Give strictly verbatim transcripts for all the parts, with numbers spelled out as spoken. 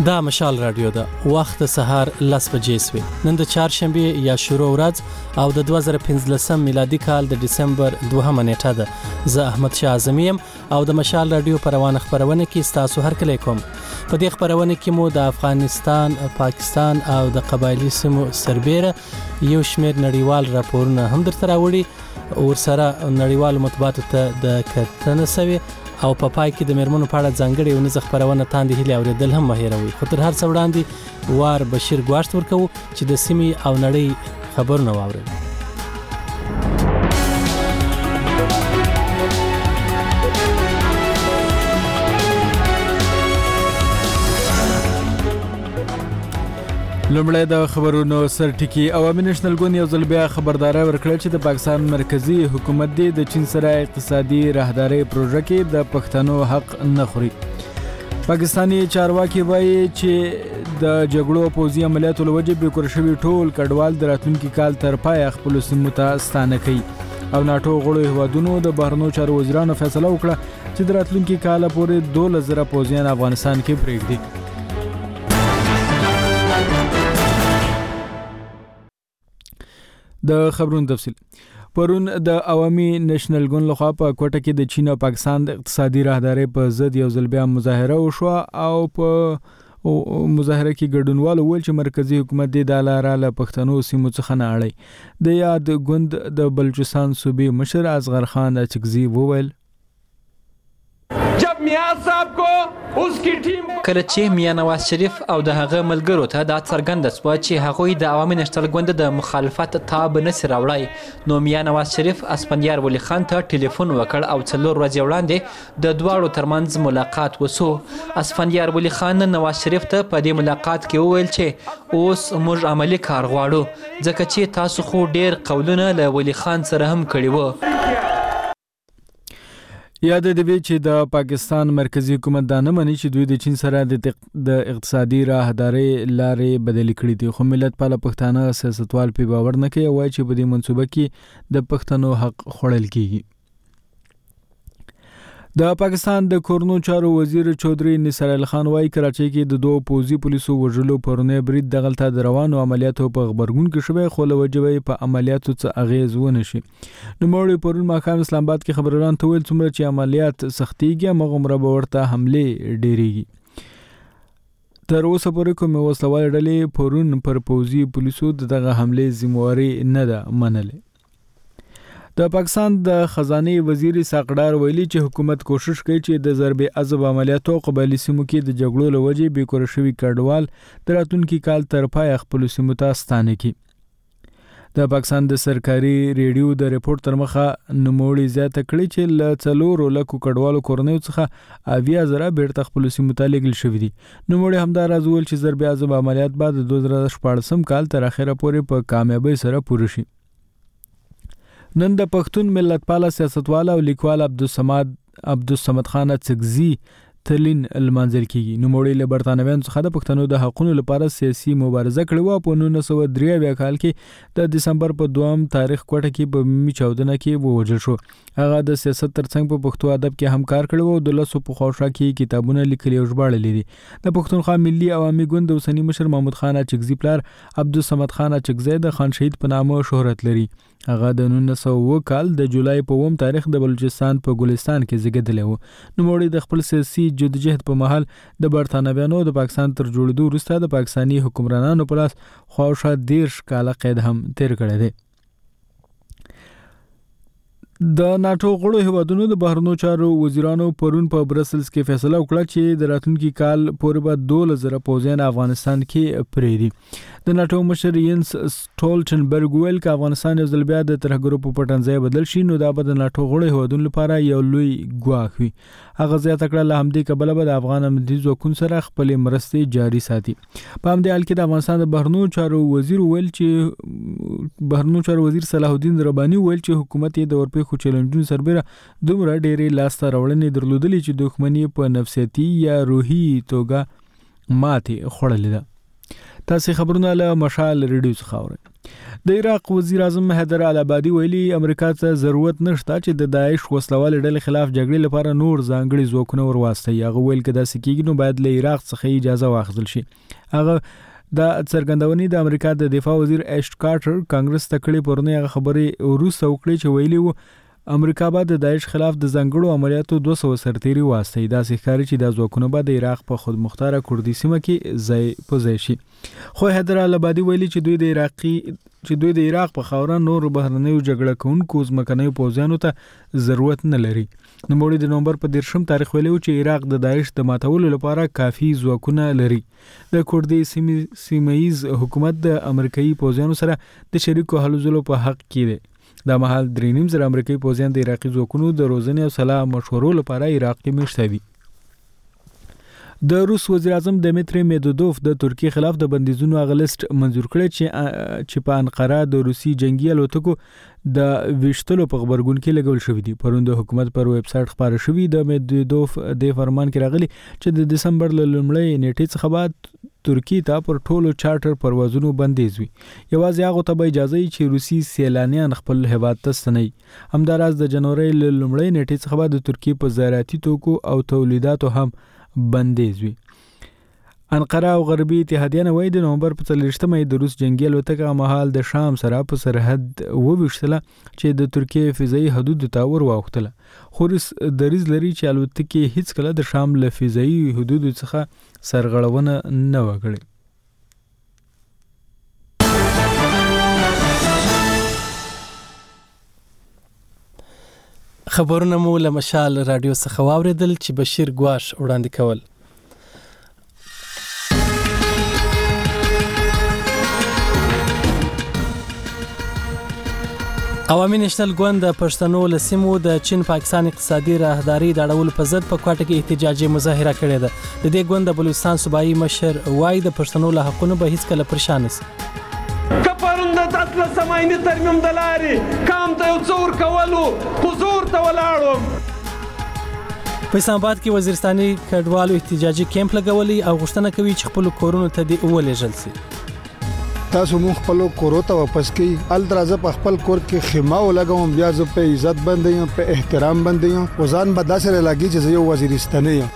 دا مشال رادیو ده. وخت سهار لس بجې سوي. نن د چهارشنبه یا شروع ورځ او د دوه زره پنځلسم میلادي کال د دسمبر دوهمه نیټه ده. زه احمد شاه اعظمي یم او د مشال رادیو په روانه خبرونه کې ستاسو هرکلی کوم. په دې خبرونه کې مو د افغانستان، پاکستان او د قبایلی سیمو سربېره یو شمېر نړیوال راپورونه هم درته راوړي او سره نړیوال مطبوعاتو ته د کتنې سوي او په پای کې د میرمنو په اړه ځانګړې یو نظر خبرونه تاندې هیلې اوریدل هم مهیروي. خو تر هر څه وړاندې وار بشیر ګواښت ورکوو چې د سیمې او نړۍ خبرونه واوري. لومړی د خبرونو سرټکی. عوامي نېشنل ګوند یو ځل بیا خبرداری ورکړه چې د پاکستان مرکزی حکومت دی د چین سره اقتصادي راهداري پروژه کې د پښتنو حق نه خوري. پاکستاني چارواکي وایي چې د جګړو پوځي عملیاتو له وجې بېکور شوي ټول کډوال د راتلونکي کال تر پایه خپلو سیمو ته ستانه کوي. او ناټو غړو هیوادونو د بهرنیو چارو وزیرانو فیصله وکړه چې د راتلونکي کال پورې دولس زره پوځیان افغانستان کې پرېږدي. د خبرونو تفصیل. پرون د عوامي نېشنل ګوند لخوا په کوټه کې د چین او پاکستان د اقتصادي راهداري په ضد یو ځل بیا مظاهره وشوه او په مظاهره کې ګډونوالو وویل چې مرکزی حکومت دې دا لاره له پښتنو سیمو څخه نه اړوي. د یاد ګوند د بلوچستان صوبې مشر اصغر خان اچکزي وویل کله چې میاں نواز شریف او د هغه ملګرو ته دا څرګنده شوه چې هغوی د عوامي نېشنل ګوند د مخالفت تاب نسي راوړی، نو میاں نواز شریف اسفندیار ولی خان ته ټلیفون وکړ او څلور ورځې وړاندې د دواړو ترمنځ ملاقات وسو. اسفندیار ولی خان نواز شریف ته په دې ملاقات کې وویل چې اوس موږ عملی کار غواړو ځکه چې تاسو خو ډیر قولونه له ولی خان سره هم کړي وو. یاد دی چې د پاکستان مرکزی حکومت دا نه مني چې دوی د چین سره د اقتصادي راهداري لارې بدلې کړې دي، خو ملت پاله پښتانه سیاستوال پې باور نه کوي او وایي چې په دې منصوبه کې د پښتنو حق خوړل کیږي. د پاکستان د کورنو چارو وزیر چودھری نثار ال خان وايي کراچۍ کې د دوه پوځي پولیسو وژلو پرونی برید دغلته د روانو عملیاتو په خبرګون کې شوی، خو له وجې په عملیاتو څه اغیز ونه شي. نوموړي پرون ماښام اسلام آباد کې خبريالانو ته ویل څومره چې عملیات سختیږي همغومره به ورته حملې ډیریږي. تر اوسه پورې کومې وسلوالې ډلې پرون پر پوځي پولیسو دغه حملې ذمواري نه ده منلې. د پاکستان د خزانه وزیر ساقدار ویلي چې حکومت کوشش کوي چې د ضرب عذاب عملیاتو قبایلی سیمو کې د جګړو له وجې بېکور شوي کډوال د راتلونکي کال تر پایه خپلو سیمو ته ستانه کړي. د پاکستان د سرکاري ریډیو د ریپورت تر مخه نوموړي زیاته کړې چې له څلورو لکو کډوالو کورنیو څخه اویا زره بیرته خپلو سیمو ته لیږل شوي دي. نوموړي همداراز وویل چې ضرب عذاب عملیات به د دوه زره شپاړسم کال تر اخره پورې په کامیابۍ سره پوره شي. نن د پښتون ملتپاله سیاستوال او لیکوال عبدالصمد عبدالصمد خان اڅکزي تلین لمانځل کیږي. نوموړي له برتانویانو څخه د پښتنو د حقونو لپاره سیاسي مبارزه کړې وه. په نولس سوه درې اویا کال کې د دسمبر په دوم تاریخ کوټه کې په ملي چاودنه کې ووژل شو. هغه د سیاست ترڅنګ په پښتو ادب کې هم کار کړی و او د لسو په خواوشا کې کتابونه لیکلي او ژباړلي دي. د پښتونخوا ملي عوامي ګوند د اوسني مشر محمود خان اچکزي پلار عبدالصمد خان اچکزی د خان شهید په نامه شهرت لري. هغه د نولس سوه اووه کال د جولای په اووم تاریخ د بلوچستان په ګلستان کې زیږېدلی و. نوموړي د خپل سیاسي جدوجهد په مهال د برتانویانو د پاکستان تر جوړېدو وروسته د پاکستاني حکمرانانو په لاس خواوشا دېرش کاله قید هم تیر کړی دی. د ناټو غړو هیوادونو د بهرنیو چارو وزیرانو پرون په برسلز کې فیصله وکړه چې د راتلونکي کال پورې به دولس زره پوځیان افغانستان کې پرېږدي. د ناټو مشر ینس سټولټنبرګ ویل که افغانستان یو ځل بیا د ترهګرو په پټنځای بدل شي نو دا به د ناټو غړو هیوادونو لپاره یو لوی ګواښ وي. هغه زیاته کړه له همدې کبله به د افغان امنیتي ځواکونو سره خپلې مرستې جاري ساتي. په همدې حال کې د افغانستان د بهرنیو چارو وزیر ویل چې بهرنیو چارو وزیر صلاح الدین رباني ویل چې حکومت یې د ورپېښو چیلنجونو سربېره دومره ډېرې لاسته راوړنې درلودلې چې دښمني په نفسیاتي یا روحي توګه ماتې خوړلې ده. تاسې خبرونه له مشال ریډیو څخه اورئ. د عراق وزیر اعظم حیدر العبادي ویلي امریکا ته ضرورت نشته چې د داعش وسلوال ډلې خلاف جګړې لپاره نور ځانګړي ځواکونه ورواستوي. هغه ویل که داسې کېږي نو باید له عراق څخه اجازه واخیستل شي. هغه د څرګندونې د امریکا د دفاع وزیر ایشت کارټر کانګرس ته کړې پرونی هغه خبرې وروسته وکړې چې ویلي وو امریکا به د داعش خلاف د ځانګړو عملیاتو دوه سوه سرتیري واستوي. داسې ښکاري چې دا ځواکونه به د عراق په خودمختاره کردي سیمه کې ځای په ځای شي. خو حیدر العبادي ویلي چې دوی د عراقي چې دوی د عراق په خاوره نور بهرنیو جګړه کوونکو ځمکنیو پوځیانو ته ضرورت نه لري. نوموړي د نومبر په دېرشم تاریخ ویلي و چې عراق د داعش د ماتولو لپاره کافي ځواکونه لري. د کردي سیمه ییز حکومت د امریکایي پوځیانو سره د شریکو هلو ځلو په حق کې دی. دا مهال درې نیم زره امریکایي پوځیان د عراقي ځواکونو د روزنې او سلاح مشورو لپاره عراق کې مېشته دي. د روس وزیر اعظم دمیتری میدودوف د ترکیه خلاف د بندیزونو هغه لیست منظور کړی چې چې په انقره د روسي جنگي الوتکو د ویشتلو په خبرګون کې لګول شوی دی. پرون د حکومت پر ویب سټ خبره شوې د میدودوف د فرمان کې راغلي چې د دسمبر ل لومړۍ نیټې څخه بعد ترکیه ته پر ټولو چارټر پروازونو بندیز وي. یوازې هغه ته به اجازه وي چې روسي سیلانیان خپل هیواد ته ستنوي. همداراز د جنوري ل لومړۍ نیټې څخه بعد د ترکیه په زراعتي توکو او تولیداتو هم بندیز وي. انقره او غربي اتحادیه وایي د نومبر په څلوېښتمه د روس جنگي الوتکه مهال د شام سره په سرحد وویشتله چې د ترکیه فضایي حدودو ته ور واوښتله. خو روس دریځ لري چې الوتکې هیڅکله د شام له فضایي حدودو څخه سرغړونه نه وه کړې. خبرونه مو له مشال رادیو څخه واورېدل چې بشیر ګواش وړاندې کول. عوامي نېشنل ګوند د پښتنو له سیمو د چین پاکستان اقتصادي راهداري د اړولو په ضد په کوټه کې احتجاجي مظاهره کړې ده. د دې ګوند د بلوچستان صوبایي مشر وایي د پښتنو له حقونو به هیڅکله پریشان نشي. کپرون د تاسو سماینه ترمیم دلاري کام ته یو څور کولو حضور ته ولاړم. په اسلام آباد کې وزیرستاني کډوالو احتجاجي کیمپ لګولي او غوښتنه کوي چې خپل کورونو ته دی ولېږل شي. تاسو مون خپل کورو ته واپس کی ال درازه په خپل کور کې خیمه ولګوم بیا زه په عزت باندې یم په احترام باندې یم وزن به داسره لګي چې یو وزیرستاني یم.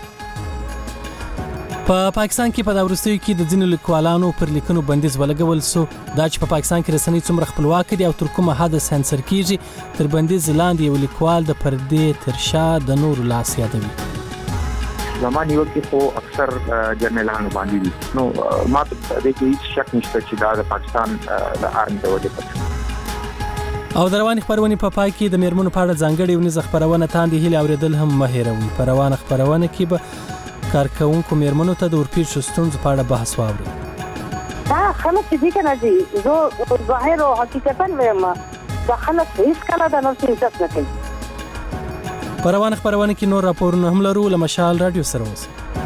په پاکستان کې په دا وروستیو کې د ځینو لیکوالانو پر لیکنو بندیز ولګول سو. دا چې په پاکستان کې رسنۍ څومره خپلواک دي او تر کومه حد سانسر کیږي تر بندیز لاندې یو لیکوال د پردې تر شا د نور لاس یادوي. زماني وخت خو اکثر جرنالانو باندې دي نو ما ته د دې هیڅ شک نشته چې دا د پاکستان د آرمي د وجې پټ. او د روانې خپرونې په پای کې د میرمنو په اړه ځانګړې ونیزه خپرونه تاندې هیلې اورېدل هم مه هېروئ. په روانه خپرونه کې به کارکوونکو میرمنو ته د ورپېښو ستونزو په اړه بحث واورئ. دا خلک چې دي که نه دي زه ظاهر او حقیقتا وایم دا خلک هېڅکله د نفس عزت نه کوي. په روانه خپرونه کې نور راپورونه هم لرو. له مشال رادیو سره اوسئ.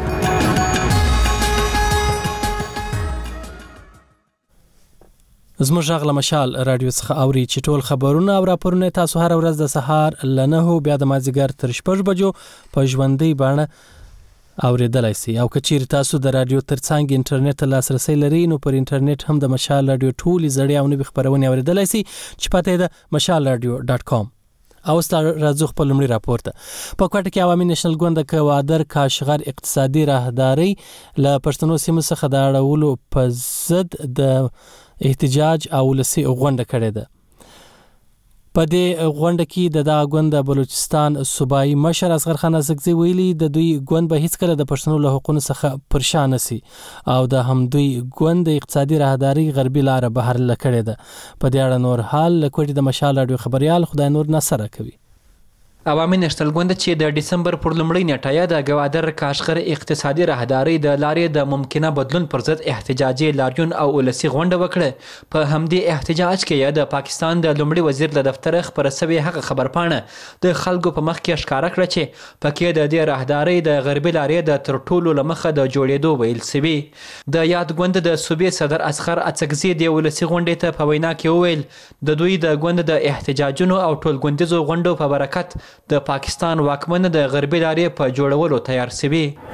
زموږ غږ له مشال رادیو څخه اوري چې ټول خبرونه او راپورونه تاسو هر ورځ د سهار له نهو بیا د مازدیګر تر شپږ بجو په ژوندۍ بڼه اوریدلای شئ. او که چیرې تاسو د رادیو ترڅنګ انټرنیټ ته لاسرسی لرئ نو پر انټرنیټ هم د مشال رادیو ټولې زړې او نوې خپرونې اوریدلای شئ چې پته یې ده مشال رادیو ډاټ کام. او ستاسو راځو خپل لومړی راپور ته. په کوټه کې عوامي نېشنل ګوند د کوادر کاشغر اقتصادي راهداري له پښتنو سیمو څخه د اړولو په ضد د احتجاج او لسی غونډه کړې ده. په دې غونډه کې د دغه ګوند د بلوچستان صوبایي مشر اصغر خان ازغزي ویلي د دوی ګوند به هیڅکله د پښتنو له حقوقو څخه پریشان نشي او د همدوی ګوند د اقتصادي راهداري غربي لار بهر لکړې ده. په دې اړه نور حال لکوټي د مشال رادیو خبريال خدای نور نصر کوي. عوامي نېشنل ګوند چې د ډسمبر پر لومړۍ نیټه د ګوادر کاشغر اقتصادي راهداري د لارې د ممکنه بدلون پر ضد احتجاجي لاریون او ولسی غونډه وکړه. په همدې احتجاج کې د پاکستان د لومړي وزیر له دفتر خبره سوي هغه خبرپاڼه د خلکو په مخ کې ښکارا کړه چې پکې د دې راهداري د غربي لارې د تر ټولو لمخه د جوړېدو ویل سوي. د یاد ګوند د صوبې صدر اصغر اڅکزي د ولسی غونډې ته په وینا کې وویل د دوی د ګوند د احتجاجونو او ټولګوندیزو غونډو په برکت د پاکستان واکمن د غربي لارې په جوړولو تیار سوي. جب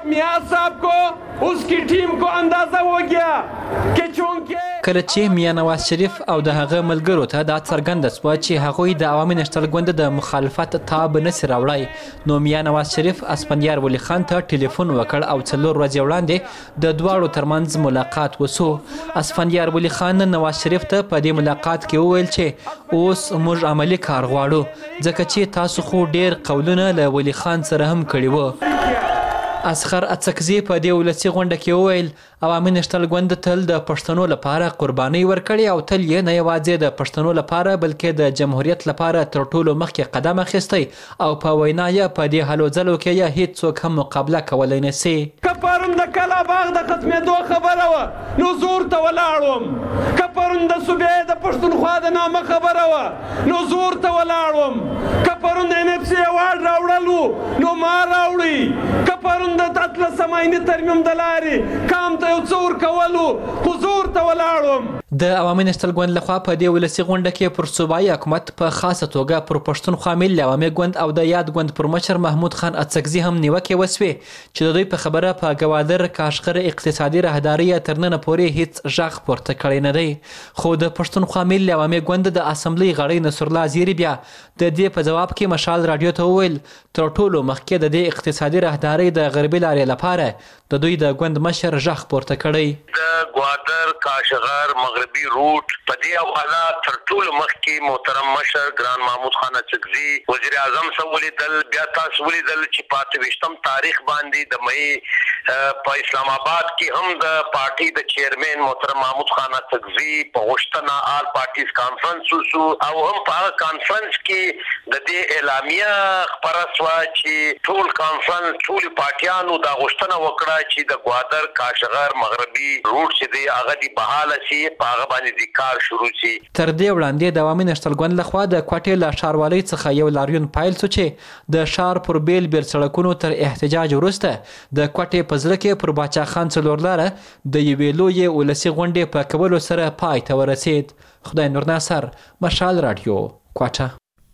मियां साहब को उसकी टीम को अंदाजा हो गया कि चूंकि کله چې میاں نواز شریف او د هغه ملګرو ته دا څرګنده شوه چې هغوی د عوامي نشتل ګوند د مخالفت تاب نسي راوړی، نو میاں نواز شریف اسفندیار ولی خان ته ټلیفون وکړ او څلور ورځې وړاندې د دواړو ترمنځ ملاقات وسو. اسفندیار ولی خان نواز شریف ته په دې ملاقات کې وویل چې اوس موږ عملی کار غواړو، ځکه چې تاسو خو ډیر قولونه له ولی خان سره هم کړي وو. اسخر اڅکزي په دې ولسي غونډه کې وویل عوامي نشتل ګوند تل د پښتنو لپاره قرباني ورکړي او تل یې نه یوازې د پښتنو لپاره بلکې د جمهوریت لپاره تر ټولو مخکې قدم اخیستی او په وینا یې په دې هلو ځلو کې یې هیڅوک هم مقابله کولی نه سي. که پرون د کلا باغ د ختمېدو خبره وه نو زور ته ولاړ که پرون د صوبې د پښتونخوا د نامه خبره وه نو زور ته ولاړ که پرون د ان اف سي ایوارډ راوړل نو ما راوړي که پرون د اتلسم آئیني ترمیم د لارې کام ته یو څه ورکولو خو زور ته ولاړم. د عوامي نشتل ګوند لخوا په دې ولسي غونډه کې پر صوبایي حکومت په خاصه توګه پر پښتونخوا ملي عوامي ګوند او د یاد ګوند پر مشر محمود خان اڅکزي هم نیوکې وسوې چې د دوی په خبره په ګوادر کاشغر اقتصادي راهداري تر ننه پورې هیڅ غږ پورته کړی نه دی. خو د پښتونخوا ملي عوامي ګوند د اسمبلۍ غړی نصرالله زیري بیا د دې په جواب کې مشال رادیو ته وویل تر ټولو مخکې د دې اقتصادي راهداري د غربي لارې لپاره د دوی د ګوند مشر غږ پورته کړی. د ګوادر کاشغر مغربي روټ په دې حواله تر ټولو مخکې محترم مشر ګران محمود خان اڅکزي وزیر اعظم سره ولیدل، بیا تاسو ولیدل چې په اته ویشتم تاریخ باندې د مئی په اسلام آباد کې هم د پارټي د چیرمن محترم محمود خان اڅکزي په غوښتنه آل پارټیز کانفرنس وسو او هم په هغه کانفرنس کې د دې اعلامیه خبره شوه چې ټول کانفرنس ټول پارټیانو دا غوښتنه وکړه چې د ګوادر کاشغر مغربي روټ چې دی هغه دی بحاله شي، په هغه باندې د کار شروع شي. تر دې وړاندې د عوامي نشتل ګوند لخوا د کوټې له ښاروالۍ څخه یو لاریون پایل شو چې د ښار پر بیل بیل سړکونو تر احتجاج وروسته د کوټې په زړه کې پر باچا خان څلور لاره د یوې لویې ولسي غونډې په کولو سره پای ته ورسید. خدای نور ناصر، مشال رادیو، کوټه.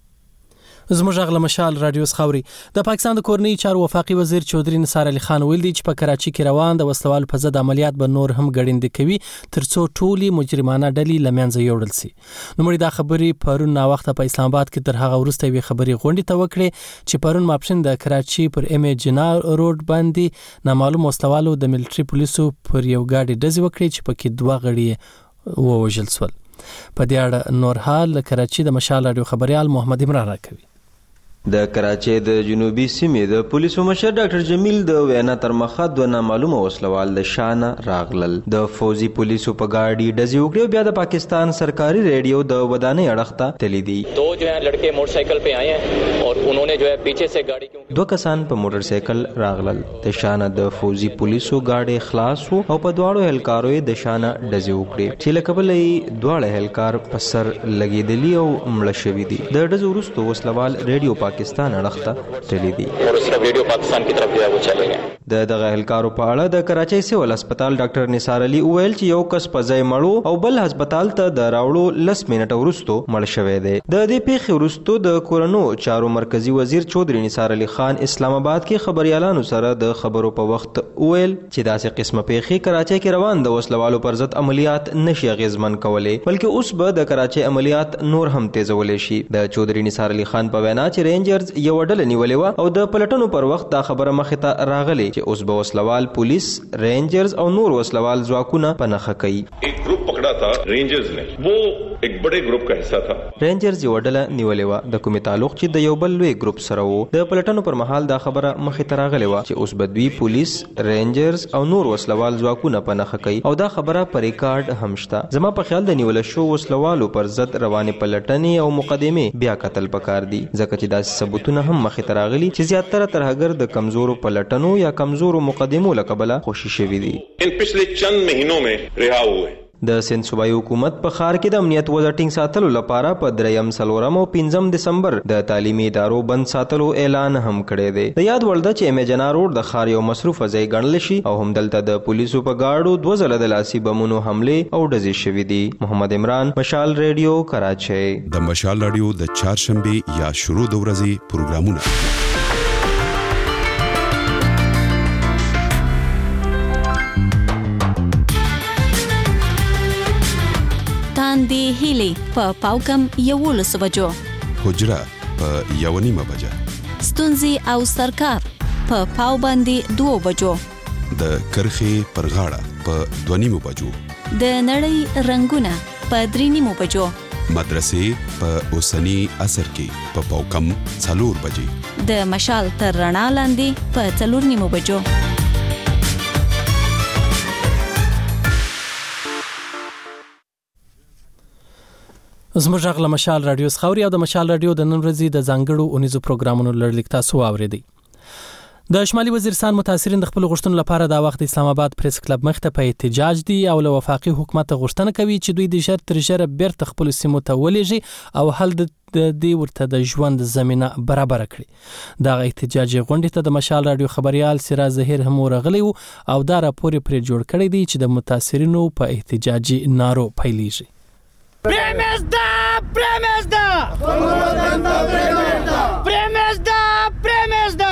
زموږ غل مشال رادیو خاوري. د پاکستان د کورنۍ چارو وفاقي وزیر چودري نثار علي خان ویل دي چې په کراچي کې روان د وسلوال په ضد عملیات به نور هم ګړندې کوي ترڅو ټولي مجرمانه ډلې لمنځه یوړل سي. نو مړي دا خبرې پرون نا وخت په اسلام آباد کې تر هغه ورسته وی خبرې غونډې ته وکړي چې پرون ماپښین د کراچي پر ام ای جنا روډ باندې نامعلوم وسلوالو د ملټري پولیسو پر یو گاډي ډزې وکړي چې پکې دوه غړي ووژل شول. په دې اړه نور حال کراچي د مشال رادیو خبريال محمد عمران راکوي. د کراچۍ د جنوبي سیمې د پولیسو مشر ډاکټر جمیل د وینا تر مخه دوه نامعلومه وسلوال د شانه راغلل. د فوزي پولیسو په گاډي ډزې وکړې او بیا د پاکستان سرکاري ریډیو د ودانۍ اړخ ته تللی دي. دو جو ہے لڑکے موٹر سائیکل پہ آئے ہیں اور انہوں نے جو ہے پیچھے سے گاڑی دوه کسان په موټر سایکل راغلل. د شانه د فوزي پولیسو گاډي خلاص وو او په دواړو هلکارو د شانه ډزې وکړې چې لکه بلې دواړه هلکار په سر لګېدلي او مړه شوي دي. د ډزو وروسته وسلوال ریډیو پاکستان اړخته تللی دي اور اس ریډیو پاکستان کی طرف جو چلے گئے. د دغه هلکارو په اړه د کراچۍ سیول هسپتال ډاکټر نثار علي وویل چې یو کس په ځای مړو او بل هسپتال ته د راوړو لس منټه وروسته مړ شوی دی. د دې پیښې وروسته د کورونو چارو مرکزی وزیر چودري نثار علي خان اسلام آباد کې خبريالانو سره د خبرو په وخت وویل چې داسې قسمه پیښې کراچۍ کې روان د وسلوالو پر ضد عملیات نشي اغیزمن کولای بلکې اوس به د کراچۍ عملیات نور هم تیزولی شي. د چودري نثار علي خان په وینا چې رینجرز یو ډله نیولې و او د پلټنو پر وخت دا خبره مخې ته راغلی چې اوس به وسلوال پولیس رینجرز او نور وسلوال ځواکونه په نښه کوي. ایک گروپ پکڑا تھا رینجرز نے، وہ ایک بڑے گروپ کا حصہ تھا. رینجرز یو ډله نیولې و د کومې تعلق چې د یو بل لوی گروپ سره و. د پلټنو پر مهال دا خبره مخې ته راغلی و چې اوس به دوی پولیس رینجرز او نور وسلوال ځواکونه په نښه کوي او دا خبره په ریکارډ هم شته. زما په خیال د نیول شو وسلوالو پر ضد روانې پلټنې او مقدمې بیا قتل پکار دي ځکه چې داسې ثبوتونه هم مخې ته راغلي چې زیاتره ترهګر د کمزورو پلټنو یا کمزورو مقدمو له کبله خوشي شوي دي. ان پچھلے چند مہینوں میں رہا ہوئے. د سند صوبایي حکومت په ښار کې د امنیت وضع ټینګ ساتلو لپاره په دریم څلورم او پنځم دسمبر د تعلیمي ادارو بند ساتلو اعلان هم کړی دی. د یاد وړ ده چې امیجنا روډ د ښار یو مصروفه ځای ګڼل شي او همدلته د پولیسو په گاډو دوه ځله د لاسي بمونو حملې او ډزې شوي دي. محمد عمران، مشال ریډیو، کراچۍ. د مشال رادیو د چهارشنبې یا شروع د ورځې پروګرامونه تاندې هیلې په پاوکم یولس بجو، حجره په یو نیمه بجه، ستونزې او سرکار په پاو باندې دوه بجو، د کرخې پر غاړه په دوه نیمو بجو، د نړۍ رنگونه په درې نیمو بجو، مدرسې په اوسنی عصر کې په پاوکم څلور بجې، د مشال تر رڼا لاندې په څلور نیمو بجو. زموږ غږ له مشال رادیو څخه اوري او د مشال رادیو د نن ورځې د ځانګړو اونیزو پروګرامونو لړلیک تاسو واورېدئ. د شمالي وزیرستان متاثرین د خپل غوښتنو لپاره دا وخت اسلام آباد پریس کلب مخ ته په احتجاج دي او له وفاقي حکومت غوښتنه کوي چې دوی د ژر تر ژره بیرته خپل سیمو ته ولېږي او حل د دې ورته د ژوند زمينه برابر کړي. دا احتجاجي غونډه ته د مشال رادیو خبريال سراج ظهیر هم ورغلی او دا راپور پرې جوړ کړی دی چې د متاثرینو په احتجاجي نارو پیلېږي. Premezda, premezda, premezda, premezda.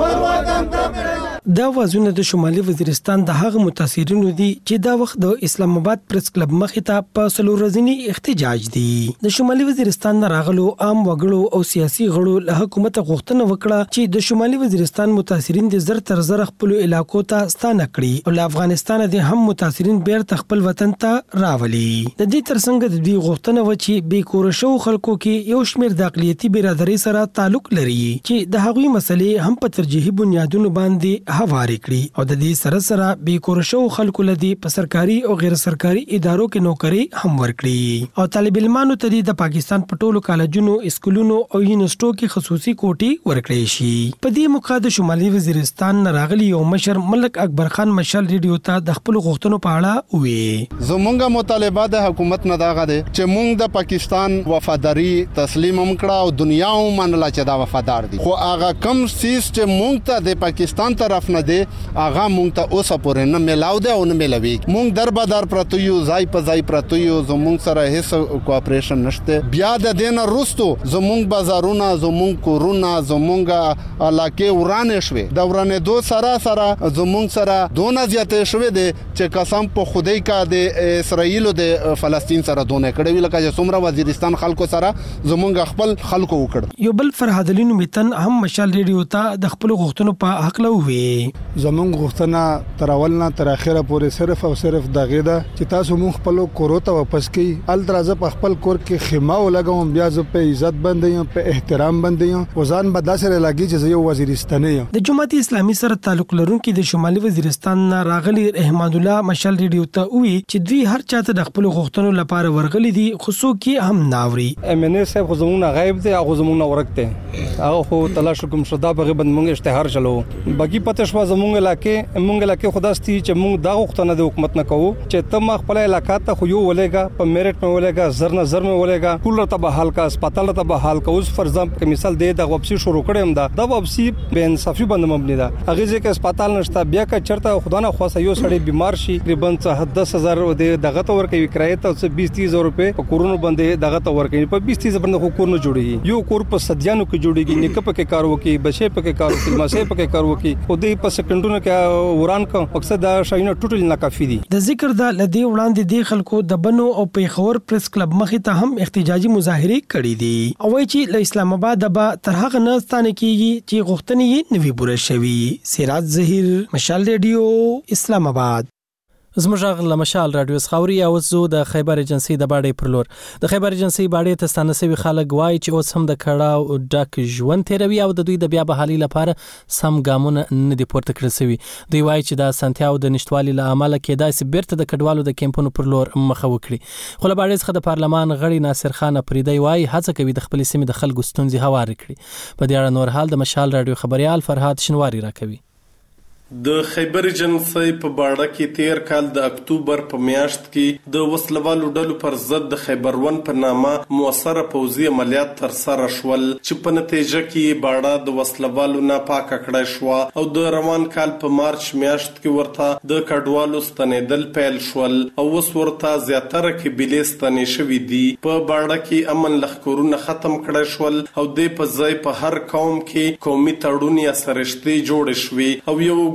دا وازونه د شمالي وزیرستان د هغه متاثرینو دي چې دا وخت د اسلام آباد پریس کلب مخې ته په څلور ورځني احتجاج دي. د شمالي وزیرستان نه راغلو عام وګړو او سیاسي غړو له حکومت غوښتنه وکړه چې د شمالي وزیرستان متاثرین د زر تر زر خپل علاقو ته ستانه کړي او له افغانستان د هم متاثرین بیرته خپل وطن ته راولي. د دې ترڅنګ د دې غوښتنه و چې بې کور شو خلکو کې یو شمېر د اقلیتي برادرۍ سره تعلق لري چې د هغوی مسلې هم په ترجیحي بنیادونو باندې هوارې کړي او د دې سره سره بې کور شو خلکو لدی په سرکاري او غیر سرکاري ادارو کې نوکری هم ورکړي او طالب علمانو ته د پاکستان په ټولو کالجونو، اسکولونو او یونیورسيټو کې خصوصي کوټي ورکړي شي. په دې موقع د شمالي وزیرستان راغلي یو مشر ملک اکبر خان مشال ریډیو ته د خپل غوښتنو په اړه وی زمونږه مطالبه د حکومت نه داغه ده چې مونږ د پاکستان وفاداری تسلیم هم کړه او دنیا هم منله چې دا وفادار دي، خو هغه کم سیس چې مونږ ته د پاکستان طرف نه دی هغه مونږ ته اوسه پورې نه ملاو دی او نه ملوي. مونږ در بدر پرتو یو ځای په ځای پرتو یو زمونږ سره هیڅ کوآپریشن نشته. بیا د دین وروستو زمونږ بازارونه، زمونږ کورونه، زمونږ علاقې ورانه شوي. د ورانه دو سره سره زمونږ سره دونه زیاتې شوي دي چې قسم په خدای کا د اسرائیل او د فلسطین سره دونه کړي لکه چې څومره وزیرستان خلکو سره زمونږ خپل خلکو وکړ. یو بل فرهاد علي نومیتن هم مشال ریډیو ته د خپل غوښتنو په حق لوي. زمونږ غوښتنه تر اولنا تر اخره پورې صرف او صرف دغه ده چې تاسو مونږ خپل کور ته واپس کړئ. ال درازه په خپل کور کې خیمه ولګوم، بیا زه په عزت باندې په احترام باندې وزن به داسره لګي چې یو وزیرستاني یم. د جماعت اسلامي سره تعلق لرونکي د شمالي وزیرستان نه راغلي رحمان الله مشال ریډیو ته وی چې دوی هر چاته د خپل غوښتنو لپاره ورغلي دي، خصوص کې هم ناوري. ام ان اس صاحب زمونه غایب دي او زمونه ورکته هغه خو تلاش کوم شدا به بند مونږ اشتهار چلو باقي پته شو زمونږ علاقې مونږ علاقې خداستي چې مونږ دا غوښتنه د حکومت نه کوو چې تم خپل علاقې ته خو یو ولېګا په میرټ په ولېګا زر نه زر مې ولېګا کولر ته به حال کا هسپتال ته به حال کا. اوس فرضاً په مثال دی د واپسی شروع کړم دا د واپسی به انصافي باندې مبني ده. هغه ځکه هسپتال نشته بیا که چرته خدا نه خواسته یو سړی بیمار شي تقریبا دس هزار دغه ته ورکوي کرایه ته بیس تیس هزار روپے په کورونو باندې دغه ته ورکوي. په بیس تیس باندې خو کور نه جوړيږي. یو کور په صدیانو کې جوړيږي، نیکه پکې کار وکي، بچي پکې کار وکي، ماسه پکې کار وکي، خو دې په سکندونو کې وران کو مقصد دا شاینه ټوټل ناکافي دي. د ذکر د لدی وړاندې د خلکو د بنو او پیښور پریس کلب مخې ته هم احتجاجي مظاهره کړې دي او وايي چې له اسلام آباد به تر هغه نه ستانه کیږي چې غوښتنې یې نوي پوره شوي. سراج ظهیر، مشال ریډیو، اسلام آباد. زموږ غږ له مشال رادیو څخه او زه د خیبر ایجنسی د باډې پر لور د خیبر ایجنسی باډې ته ستانه سوي خلک وایي چې اوس هم د کړه او ډک ژوند تیروي او د دوی د بیا بحالي لپاره سم ګامونه نه دي پورته کړل شوي. دوی وایي چې د سنتیاو د نشټوالي له امله کېدای شي بیرته د کډوالو د کیمپونو پر لور مخه وکړي. خو له باډې څخه د پارلمان غړي ناصر خان پریدی وایي هڅه کوي د خپل سیمې د خلکو ستونزې هوار کړي. په دې اړه نور حال د مشال رادیو خبريال فرهاد شنواری راکوي. د خیبر ایجنسی په باړه کې تیر کال د اکتوبر په میاشت کې د وسلوالو ډلو پر ضد د خیبر ون په نامه موثره پوځي عملیات تر سره شول چې په نتیجه کې باړه د وسلوالو نه پاکه کړای شو او د روان کال په مارچ میاشت کې ورته د کډوالو ستنېدل پیل شول او اوس ورته زیاتره کې بلې ستنې شوې دي. په باړه کې امن لښکرونه ختم کړای شول او د په ځای په هر قوم کې قومي تړون یا سرشتي جوړ شوي او یو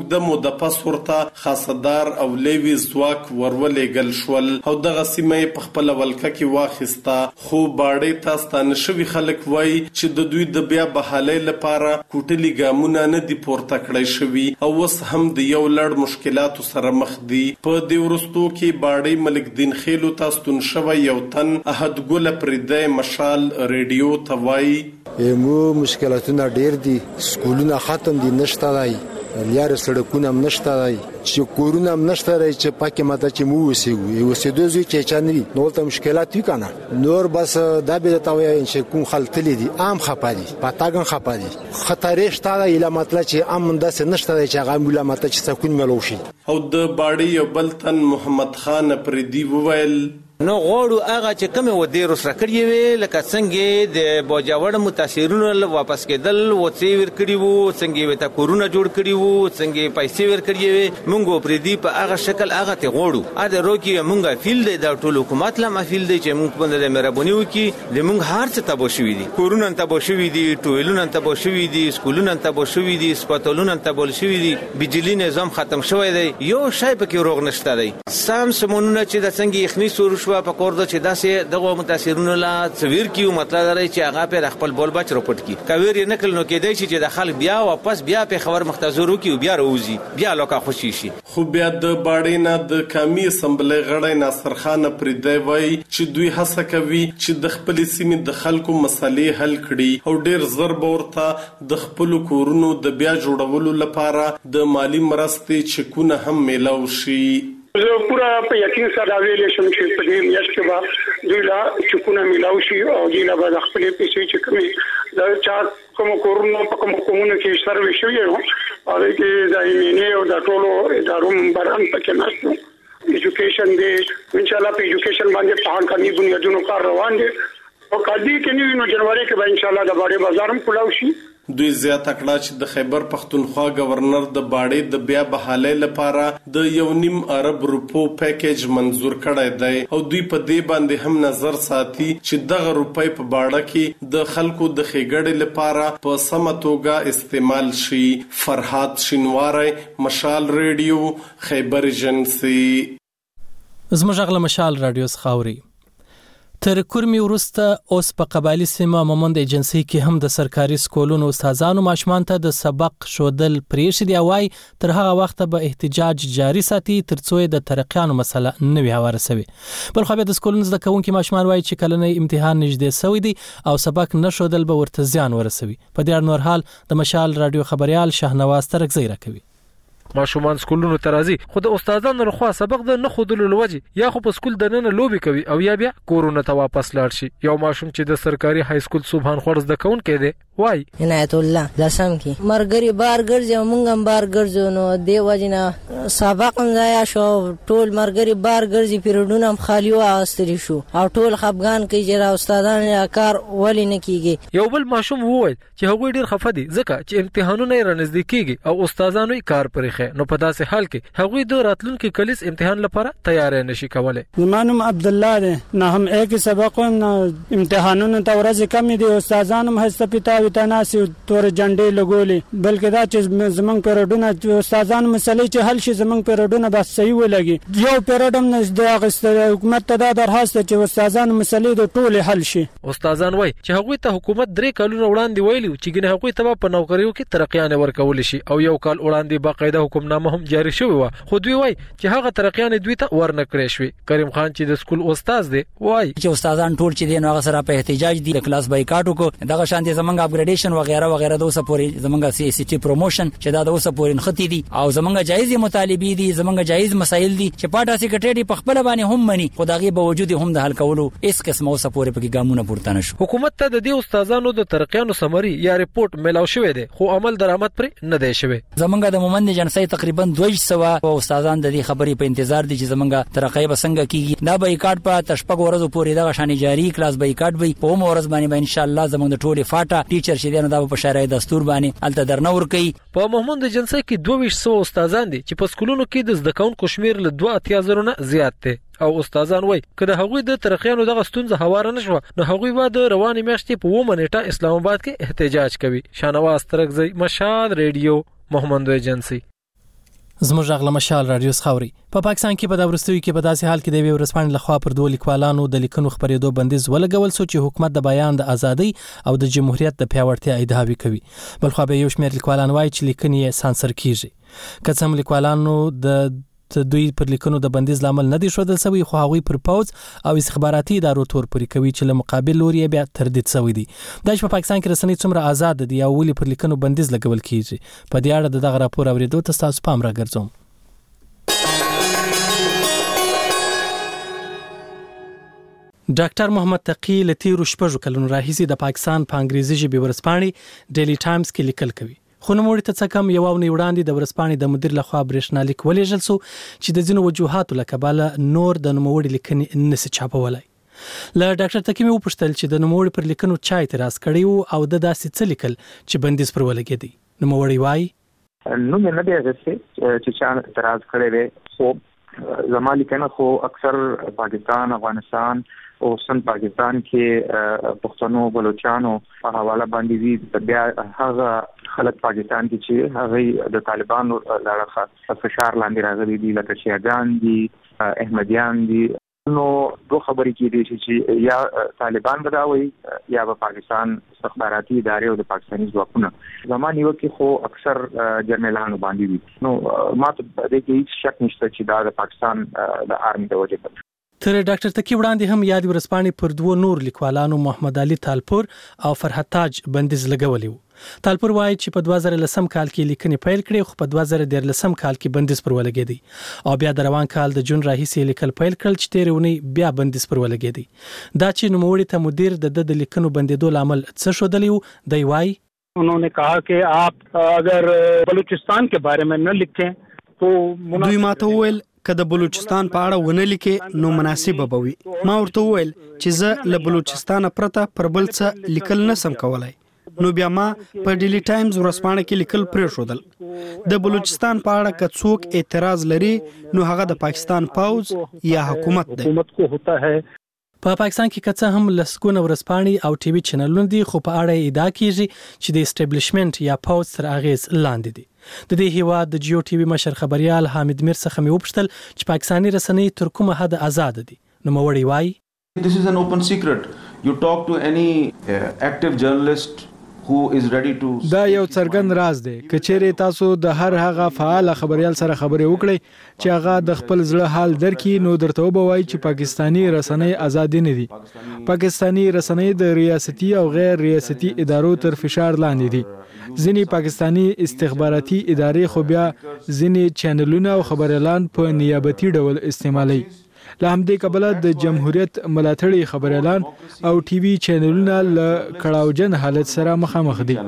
اوږده موده پس ورته خاصدار او لیوي ځواک ورولېږل شول او دغه سیمه په خپل ولکه کې واخیسته. خو باړې ته ستانه شوي خلک وایي چې د دوی د بیا بحالۍ لپاره کوټلي ګامونه نه دي پورته کړی شوي او اوس هم د یو لړ مشکلاتو سره مخ دي. په دې وروستو کې باړې ملک دین خیلو ته ستون شوی یو تن احدګل پردی مشال ریډیو ته وایي مو مشکلاتونه ډیر دي، سکولونه ختم دي، نشته دی لیار سړکونه هم نشته دی، چې کورونه هم نشته دی چې پاکې ماته چې مو اوسېږو اوسېدو ځای چې چا نه وي نو هلته مشکلات وي که نه. نور بس دا به درته ووایم چې کوم خلک تللي دي عام خفه دي، په تګ هم خفه دي، خطرې شته دی ایله مطلب چې امن داسې نشته دی چې هغه ایله مطلب چې سکون میلو شي. او د باړې یو بل تن محمد خان پردي وویل نو غواړو هغه چې کومه ودې روسره کړی وي لکه څنګه د باجوړ متاثرونو واپس کېدل و څه ور کړی وو، څنګه وته کورونه جوړ کړی وو، څنګه پیسې ور کړی وي، مونږ پرې دی په هغه شکل هغه ته غواړو. ا د روکي مونږه فیل دی د ټولو حکومت لا مفیل دی چې مونږ باندې مهرباني وکي د مونږ هر څه تبو شوی دي، کورونه تبو شوی دي، ټویلونه تبو شوی دي، سکولونه تبو شوی دي، سپټالونه تبو شوی دي، بجلی نظام ختم شوی دی، یو شای پکې روغ نشته دی. سم سمونه چې د څنګه یخني سور شو په کور د چې داسې دغه متاثرونو لا څویر کیو مطلب لري چې هغه په خپل بول بچ رپورټ کی کویر نه کړي نو کېدای شي چې د خلک بیا واپس بیا په خبر مختزورو کی بیا روزي بیا لوکا خوشي شي. خو بیا د باړې نه د قومي اسمبلی غړی ناصر خان پردی وایي چې دوی هڅه کوي چې د خپل سیمې د خلکو مسلې حل کړي او ډیر زر ورته د خپل کورونو د بیا جوړولو لپاره د مالی مرستې چکونه هم میلاو شي. زه پورا په یقین سره ویلې شم چې په دې میاشت کې به دوی لا چکونه میلاو شي او دوی لا به خپل پیسې چې کومې د چا کوم کورونو په کوم کومونو کې سروي شوی نو او کې د ایمینه او د ټولو ادارو بران پکې نشته. ایجوکیشن دی ان شاء الله په ایجوکیشن باندې په قانوني بنیادونو کار روان دي او کدی کې نو جنوري کې به ان شاء الله د باړې بازار هم کلاو شي. دوی زیاته کړه چې د خیبر پختونخوا گورنر د باړې د بیا بحالۍ لپاره د یو نیم ارب روپو پیکیج منزور کړی دی او دوی په دې باندې هم نظر ساتي چې دغه روپۍ په باړه کې د خلکو د ښېګړې لپاره په سمه توګه استعمال شي. فرحات شینواری، مشال ریډیو، خیبر ایجنسي. زموږ غږ له مشال رادیو څخه اوري. تر کورمي ورسته اوس په قبایلی سیمه مومند ایجنسی کې هم د سرکاري سکولونو استادانو ماشومان ته د سبق شودل پریښي دی وای تر هغه وخت به احتجاج جاری ساتي ترڅو د ترقیانو مسله نه وي هواره سوي. بل خو به د سکولونو زده کوونکي ماشومان وای چې کلنۍ امتحان نږدې سوی دی او سبق نه شودل به ورته زیان ورسوي. په دې نور حال د مشال رادیو خبريال شهنواز ترکزی راکوي. ماشومان سکولونو ترازی خو د استادانو لخوا سبق د نه خودلو لوجي یا خو په سکول د نن لوبي کوي او یا بیا کورونه ته واپس لاړ شي. یو ماشوم چې د سرکاري های سکول سبحان خورز د کون کې دی وای عنایت الله لسم کې مرګري بار ګرځي مونږ هم بار ګرځو نو دی وجنه سبق ځای شو ټول مرګري بار ګرځي پیریډونه هم خالی و استری شو او ټول خفغان کې چې استادان کار ولی نه کیږي. یو بل ماشوم وویل چې هغه ډیر خفه دي ځکه چې امتحانونه یې رانږدې کیږي او استادانو یې کار پرې نو په داسې حال کې هغوی د راتلونکي کلیس امتحان لپاره تیار نشي کولای. زمانم عبد الله ده نه هم یک سبق نه امتحانونه ته ورځ کم دي استادانو هم هسته پتا تناسي تور جنډې لګولې بلکې دا چې زمنګ پیریډونه استادانو مسلې چې حل شي زمنګ پیریډونه بس صحیح ولګي یو پیریډم نه د حکومت ته دا درخواست چې استادانو مسلې د ټول حل شي. استادان وای چې هغوی ته حکومت درې کلونه وړاندې ویلي چې ګنه هغوی ته په نوکریو کې ترقیان ورکول شي او یو کال وړاندې باقاعده حکومتنامه هم جاری شوی و خو دوی وای چې هغه ترقیان دوی ته ورنه کړی شوی. کریم خان چې د سکول استاد دی وای چې استادان ټول چې دین هغه سره په احتجاج دي کلاس بایکاټ وکړو دغه شان دي زمونږ اپګریډیشن وغیرہ وغیرہ د اوسه پورې زمونږ سی سی ټی پروموشن چې دا د اوسه پورې نختی دي او زمونږ جایز مطالبه دي زمونږ جایز مسایل دي چې پاټا سیکریټری په خپل باندې هم مني خدایي به وجود هم د حل کولو اس قسمه اوسه پورې په ګامونه پورته نشو. حکومت ته د دې استادانو د ترقیانو سمري یا ریپورت ملاو شوی دی خو عمل درآمد پر نه دی شوی. زمونږ د مومند جنسي تقریبا دوه سوه او استادان د دې خبرې په انتظار دي چې زمونږ ترقی به څنګه کیږي. دا بایکاټ په تشپګ ورځو پورې دغه شان جاری کلاس بایکاټ وي په مورز باندې ان شاء الله زمونږ د ټوله فاټا ټیچر چې دنه دا په شرعي دستور باندې الته درنور کوي. په مومند جنسي کې دوه سوه استادان دي چې په سکولونو کې د زده کوونکو شمیر له دوه اتیا زره نه زیات دی او استادان وای کله هغوی د ترقیانو دغه ستونزه هواره نشو نو هغوی به د رواني میاشتې په و منېټه اسلام آباد کې احتجاج کوي. شانواز ترکزی، مشال ریډیو، مومند ایجنسی. زموږ غږ له مشال رادیو خاوري په پاکستان کې په دا ورستوي کې په داسې حال کې د ویب رسپانې لخوا پر دوه لیکوالانو د لیکنو خبرېدو بندیز ولګول سو چې حکومت د بیان د ازادۍ او د جمهوریت د پیاوړتیا ادعاوې کوي. بل خو به یو شمېر لیکوالان وایي چې لیکنې یې سانسر کیږي. که څه هم لیکوالانو د دوی پر لیکنو د بندیز لامل نه دی شودل سوی، خو هغوی پر پوز او استخباراتي ادارو تور پورې کوي چې له مقابل لوري بیا تردید سوی دی. دا چې په پاکستان کې رسنۍ څومره آزاد دي او ولې پر لیکنو بندیز لګول کیږي، په دې اړه دغه راپور اوریدو ته تاسو پام راګرځوم. ډاکټر محمد تقی له تیرو شپږو کلونو راهیسې د پاکستان په انګریزي ژبې ورځپاڼې ډیلی ټایمز کې لیکل کوي. خو نوموړي ته څه کم یو اونۍ وړاندې د ورځپاڼې د مدیر لخوا برېښنالیک ولېږل سو چې د ځینو وجوهاتو له کبله نور د نوموړي لیکنې نشي چاپولی. له ډاکټر تقی مې وپوښتل چې د نوموړي پر لیکنو چا اعتراض کړی وو او د داسې څه لیکل چې بندیز پر ولګېدی. نوموړي وایي نو مې نه دی اغوستی چې چا اعتراض کړی دی، خو زما لیکنه خو اکثر پاکستان، افغانستان او سن پاکستان کې پښتنو، بلوچستانو په حواله باندې وی. بیا هغه خلک پاکستان کې چې هغه د طالبانو لپاره فشار لاندې راغلي دي، لکه شیعاګان دي، احمدیان دي. نو دوه خبرې کېدې چې یا طالبان بداوي یا به پاکستان استخباراتي ادارې او د پاکستاني ځواکونه. زما نیوکې خو اکثر جرنیلانو باندې وي. نو ما ته د دې هیڅ شک نشته چې دا د پاکستان د آرمي د وجې ده. تر ډاکټر تقی وړاندې هم یاد ورځپاڼې پر دوه نور لیکوالانو محمد علي تالپور او فرحت تاج بندیز لګولی وو. تالپور وایي چې په دوه زره لسم کال کې لیکنې پیل کړې، خو په دوه زره دیارلسم کال کې بندیز پر ولګېدی او بیا د روان کال د جون راهیسې لیکل پیل کړل چې تېرې اونۍ بیا بندیز پر ولګېدی. دا چې نوموړي ته مدیر د د لیکنو بندېدو لامل څه ښودلی وو، دی وایي उन्होंने कहा कि आप अगर बलूचिस्तान के बारे में न लिखें तो دوی ماته وویل که د بلوچستان په اړه ونه لیکې نو مناسبه به وي. ما ورته وویل چې زه له بلوچستانه پرته پر بل څه لیکل نسم کولای. نو بیا ما په ډیلی ټایمز ورځپاڼه کې لیکل پرېښودل. د بلوچستان په اړه که څوک اعتراض لري نو هغه د پاکستان پوځ یا حکومت دی. په پاکستان کې کڅه هم لسګونه ورځپاڼې او ټي وي چینلونه دي، خو په اړه ادعا کیږي چې د اسټابلیشمنت یا پوځ تر اغیز لاندې دي. د دې هیواد د جیو ټي وي مشر خبريال حامد میر څخه مې وپوښتل چې پاکستاني رسنۍ تر کومه حد آزاد دي. نوموړي وایي This is an open secret. You talk to any uh, active journalist who is ready to دا یو څرګند راز دی. کچېرې تاسو د هر هغه فعال خبريال سره خبرې وکړئ چې هغه د خپل زړه حال درکې، نو درته وبوي چې پاکستاني رسنۍ آزاد نه دي. پاکستاني رسنۍ د ریاستي او غیر ریاستي ادارو تر فشار لاندې دي. ځینې پاکستاني استخباراتي ادارې خو بیا ځینې چینلونه او خبريالان په نیابتي ډول استعمالوي. له همدې کبله د جمهوریت ملاتړي خبريالان او ټي وي چینلونه له کړاوجن حالت سره مخامخ دي.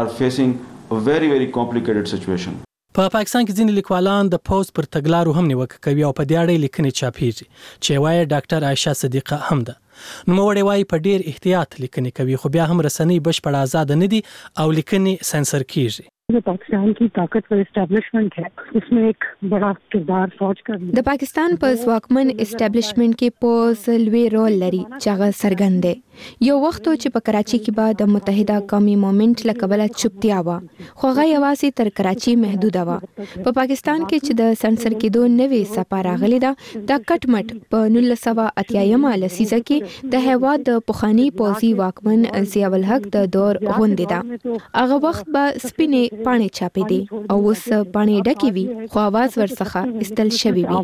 په پاکستان کې ځینې لیکوالان د پوز پر تګلارو هم نیوکه کوي او په دې اړه لیکنې چاپېږي چې وایي ډاکټر عائشه صدیقه هم ده. نوموړی وایي په ډیر احتیاط لیکنې کوي، خو بیا هم رسنۍ بشپړ آزاد نه دي او لیکنې سنسر کیږي. जो पाकिस्तान की ताकतवर एस्टैब्लिशमेंट है उसमें एक बड़ा किरदार फौज का د پاکستان په ځواکمن اسټابلیشمنت کې پوز لوی رول لري چې هغه څرګند دی. یو وخت چې په کراچي کې به د متحده قومي مومنت له کبله چوپتیا و، خو هغه یوازې تر کراچي محدوده و. په پاکستان کې چې د سنسر کېدو نوې څپه راغلې ده، د کټ مټ په نولس سوه اتیایمه لسیزه کې د هیواد د پخواني پوځي واکمن ضیاء الحق د دور غونډې ده. هغه وخت به سپینې پاڼې چاپې دي او اوس پاڼې ډکې وي، خو आवाज ورڅخه استل شوی وي.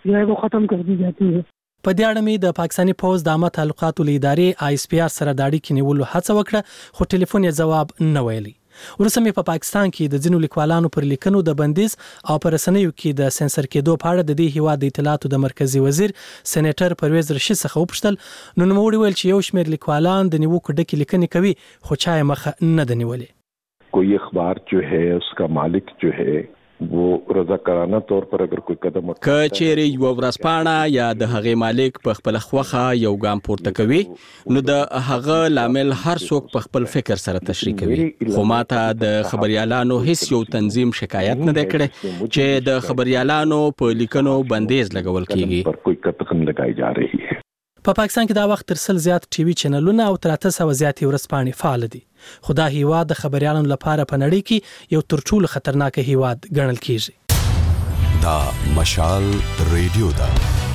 په دې اړه مې د پاکستاني پوز د عامه تعلقاتو له ادارې آی اس پی آر سره د اړیکې نیولو هڅه وکړه، خو ټلیفون یې ځواب نه ویلی. وروسته مې په پاکستان کې د ځینو لیکوالانو پر لیکنو د بندیز او پر رسنیو کې د سنسر کېدو په اړه د دې هیواد د اطلاعاتو د مرکزی وزیر سېنیټر پرویز رشید څخه وپوښتل. نو نوموړي ویل چې یو شمېر لیکوالان د نیوکو ډکې لیکنې کوي، خو چا یې مخه نه ده نیولې. कोई अखबार जो है उसका मालिक जो है वो रजाकाराना तौर पर अगर कोई कदम که چیرې یو ورځپاڼه یا د هغې مالک په خپل خوخه یو ګام پورته کوي، نو د هغه لامل هر څوک په خپل فکر سره تشریح کوي. خو ماته د خبريالانو هیڅ یو تنظیم شکایت نه دی کړی چې د خبريالانو په لیکنو بندیز لګول کیږي. पर कोई कतकन लगाई जा रही है. په پاکستان کې دا وخت تر سل زیات ټي وي چینلونه او تر اته سوه زیاتې ورځپاڼې فعال دي. خو دا هیواد د خبريالانو لپاره په نړۍ کې یو تر ټولو خطرناک هیواد ګڼل کیږي. دا مشال ریډیو دا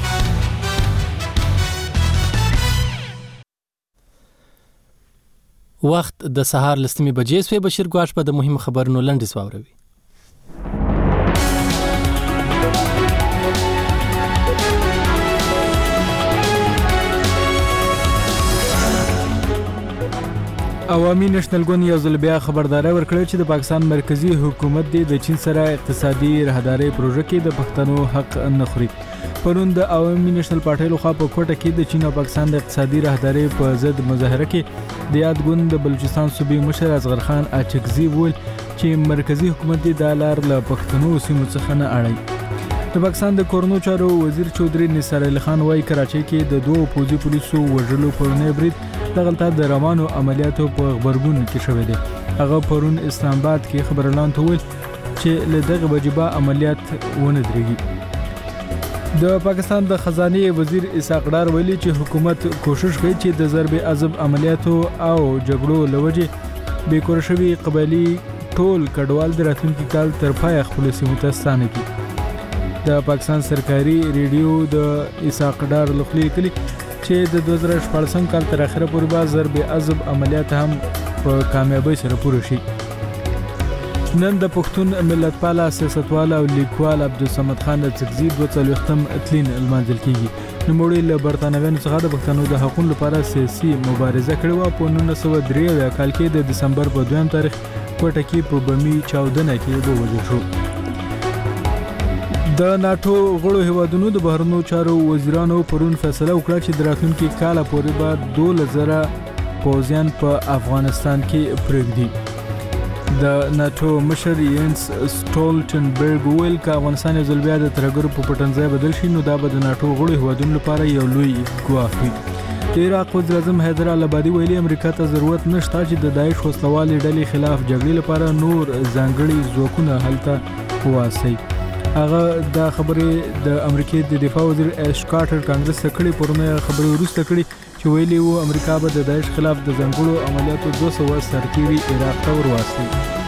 وخت د سهار لسمې بجې سوې. بشیر ګواش په د مهم خبرونو لنډیز واوروي. عوامي نېشنل ګوند یو ځل بیا خبرداري ورکړه چې د پاکستان مرکزی حکومت د چین سره اقتصادي راهداري پروژه کې د پښتنو حق نه خوري. پرون د عوامي نېشنل پارټۍ لخوا په کوټه کې د چین او پاکستان د اقتصادي راهداري په ضد مظاهره کې د یاد ګوند د بلوچستان صوبې مشر اصغر خان اچکزي وویل چې مرکزی حکومت د لار له پښتنو سیمو څخه نه اړي. د پاکستان د کورونو چارو وزیر چودري نثار علي خان وايي کراچۍ کې د دوه پوځي پولیسو وژلو پرونی برید دغلطه د روانو عملیاتو په خبرګون کې شوې ده. هغه پرون اسلام آباد کې خبرلان ته ویل چې له دغه وجبه عملیات ونه درېږي. د پاکستان د خزانه وزیر اسحاق ډار ویلي چې حکومت کوشش کوي چې د ضرب عذاب عملیاتو او جګړو لوجه بې کور شوي قبایلی ټول کډوال د راتلونکي کال تر پای خپل سیمو ته ستانه کړي. د پاکستان سرکاري ریډیو د اسحاق ډار لخوا لیکلي چې د دوه زره شپږم کال تر اخره پورې به ضرب عذاب عملیات هم په کامیابی سره پوره شي. نن د پښتون ملتپال سیاستوال او لیکوال عبدالصمد خان اڅکزي دوه څلوېښتم تلین لمانځل کیږي. نوموړي له برتانویانو څخه د پښتنو د حقوقو لپاره سیاسي مبارزه کړې وه. په نولس سوه درې اویا کال کې د دسمبر په دویم تاریخ کوټه کې په بمي چاودنه کې ووژل شو. د ناتو غړو هیوادونو د بهرنیو چارو وزیرانو پرون فیصله وکړه چې د راتلونکي کال پورې به دوه زره پوځیان په افغانستان کې پرېږدي. د ناتو مشر یینس سټولټنبرګ ویل چې افغانستان یو ځل بیا د ترهګرو په پټنځای بدل شي نو دا به د ناتو غړو هیوادونو لپاره یو لوی ګواښ وي. د عراق وزیر اعظم حیدر العبادي ویلي امریکا ته ضرورت نشته چې د داعش وسلوالې ډلې خلاف جګړې لپاره نور ځانګړي ځواکونه هلته واسي. هغه د خبرې د امریکای د دفاع وزیر ایش کارټر کانګرس ته کړي پرونه خبرې وروسته کړي چې ویلي وو امریکا به د داعش خلاف د ځانګړو عملیاتو دوه سوه سرتیري عراق ته ورواستي.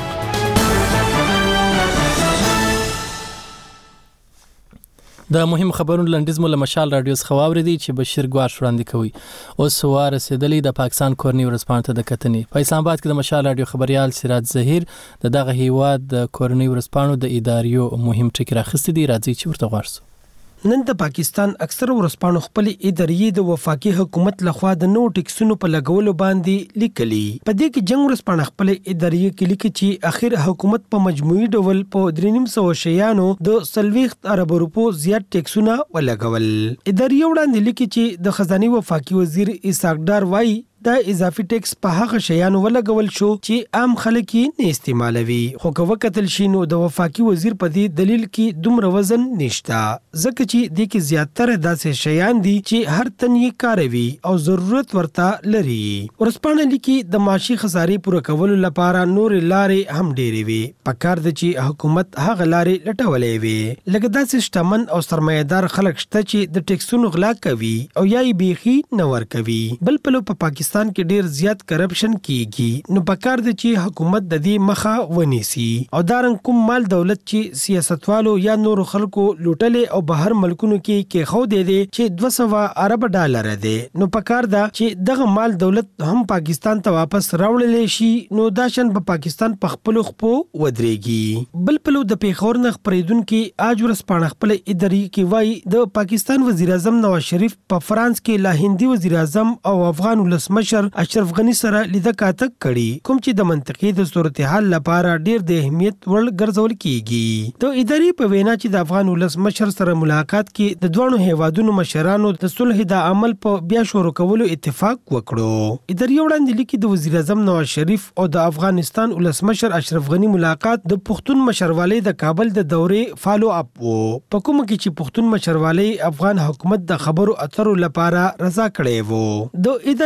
د مهم خبرونو لنډیز مو له مشال رادیو څخه واورېدي چې بشیر ګواش وړاندې کوي. اوس ورسېدلی د پاکستان کورنۍ ورځپاڼې ته د کتنې. په اسلام آباد کې د مشال رادیو خبريال سراج ظهیر د دغه هیواد د کورنۍ ورځپاڼو د اداریو مهم ټکی راخستې دي. راځي چې ورته غواړو. نن د پاکستان اکثر ورځپاڼو خپل ادارې د وفاقي حکومت لخوا د نو ټیکسونو په لګولو باندې لیکلي. په دې کې جنگ ورځپاڼه خپل ادارې کې لیکي چې اخر حکومت په مجموعي ډول په درې نیم سوه شیانو د سلويخت ارب روپو زیات ټیکسونه ولګول. ادارې وړاندې لیکي چې د خزانه وفاقي وزیر اسحاق ډار وايي دا اضافي ټیکس په هغه شیانو ولګول شو چې عام خلک یې نه استعمالوي. خو که وکتل شي نو د وفاقي وزیر په دې دلیل کې دومره وزن نشته ځکه چې د کې زیاتره داسې شیان دي چې هر تن یې کاروي او ضرورت ورته لري. ورځپاڼه لیکي د معاشي خسارې پوره کولو لپاره نور لارې هم ډېرې وي. پکار ده چې حکومت هغه لارې لټولې وي لکه داسې شتمن او سرمایه‌دار خلک شته چې د ټیکسونو غلا کوي او یا یې بیخي نه ورکوي. بل پلو په پاکستان کې ډیر زیات کرپشن کیږي نو پکار دی چې حکومت د دې مخه ونیسي او دارن کوم مال دولت چې سیاستوالو یا نور خلکو لوټلې او بهر ملکونو کې کې خو دی دی چې دوه سوه ارب ډالر دی نو پکار دا چې دغه مال دولت هم پاکستان ته واپس راوړل شي نو دا شن په پاکستان په خپل خپو ودرېږي. بل پلو د پیښور نه خبرېدونکو اج ورځپاڼه خپل ادارې کې وایي د پاکستان وزیر اعظم نواز شریف په فرانس کې لا هندي وزیر اعظم او افغان ولسمشر اشرف غنی سره لیده کاته کړي کوم چې د منطقې د صورتحال لپاره ډیر د اهمیت وړ ګرځول کیږي. د ادارې په وینا چې د افغان ولسمشر سره ملاقات کې د دوه هیوادونو مشرانو د صلح د عمل په بیا شروع کولو اتفاق وکړو. ادارې وړاندې لیکي د وزیر اعظم نواز شریف او د افغانستان ولسمشر اشرف غنی ملاقات د پښتون مشروالۍ د کابل د دورې فالو اپ وو په کوم کې چې پښتون مشروالۍ افغان حکومت د خبرو اترو لپاره رضا کړي وو. د ادارې په وینا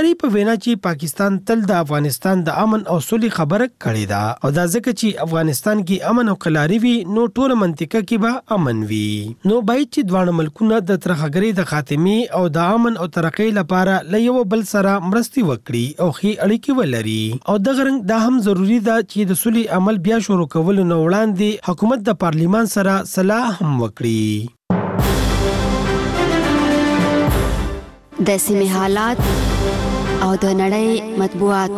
وینا چې پاکستان تل د افغانستان د امن او سولې خبره کړې ده او دا ځکه چې افغانستان کې امن او قلاري وي نو ټول منطقه کې به امن وي. نو باید چې دواړه ملکونه د ترهګرۍ د خاتمي او د امن او ترقۍ لپاره له یو بل سره مرستې وکړي او ښې اړیکې ولري او دغه رنګ دا هم ضروری ده چې د سولې عمل بیا شروع کول نو وړاندې حکومت د پارلیمان سره صلاح هم وکړي. د سیمې حالات او د نړۍ مطبوعات.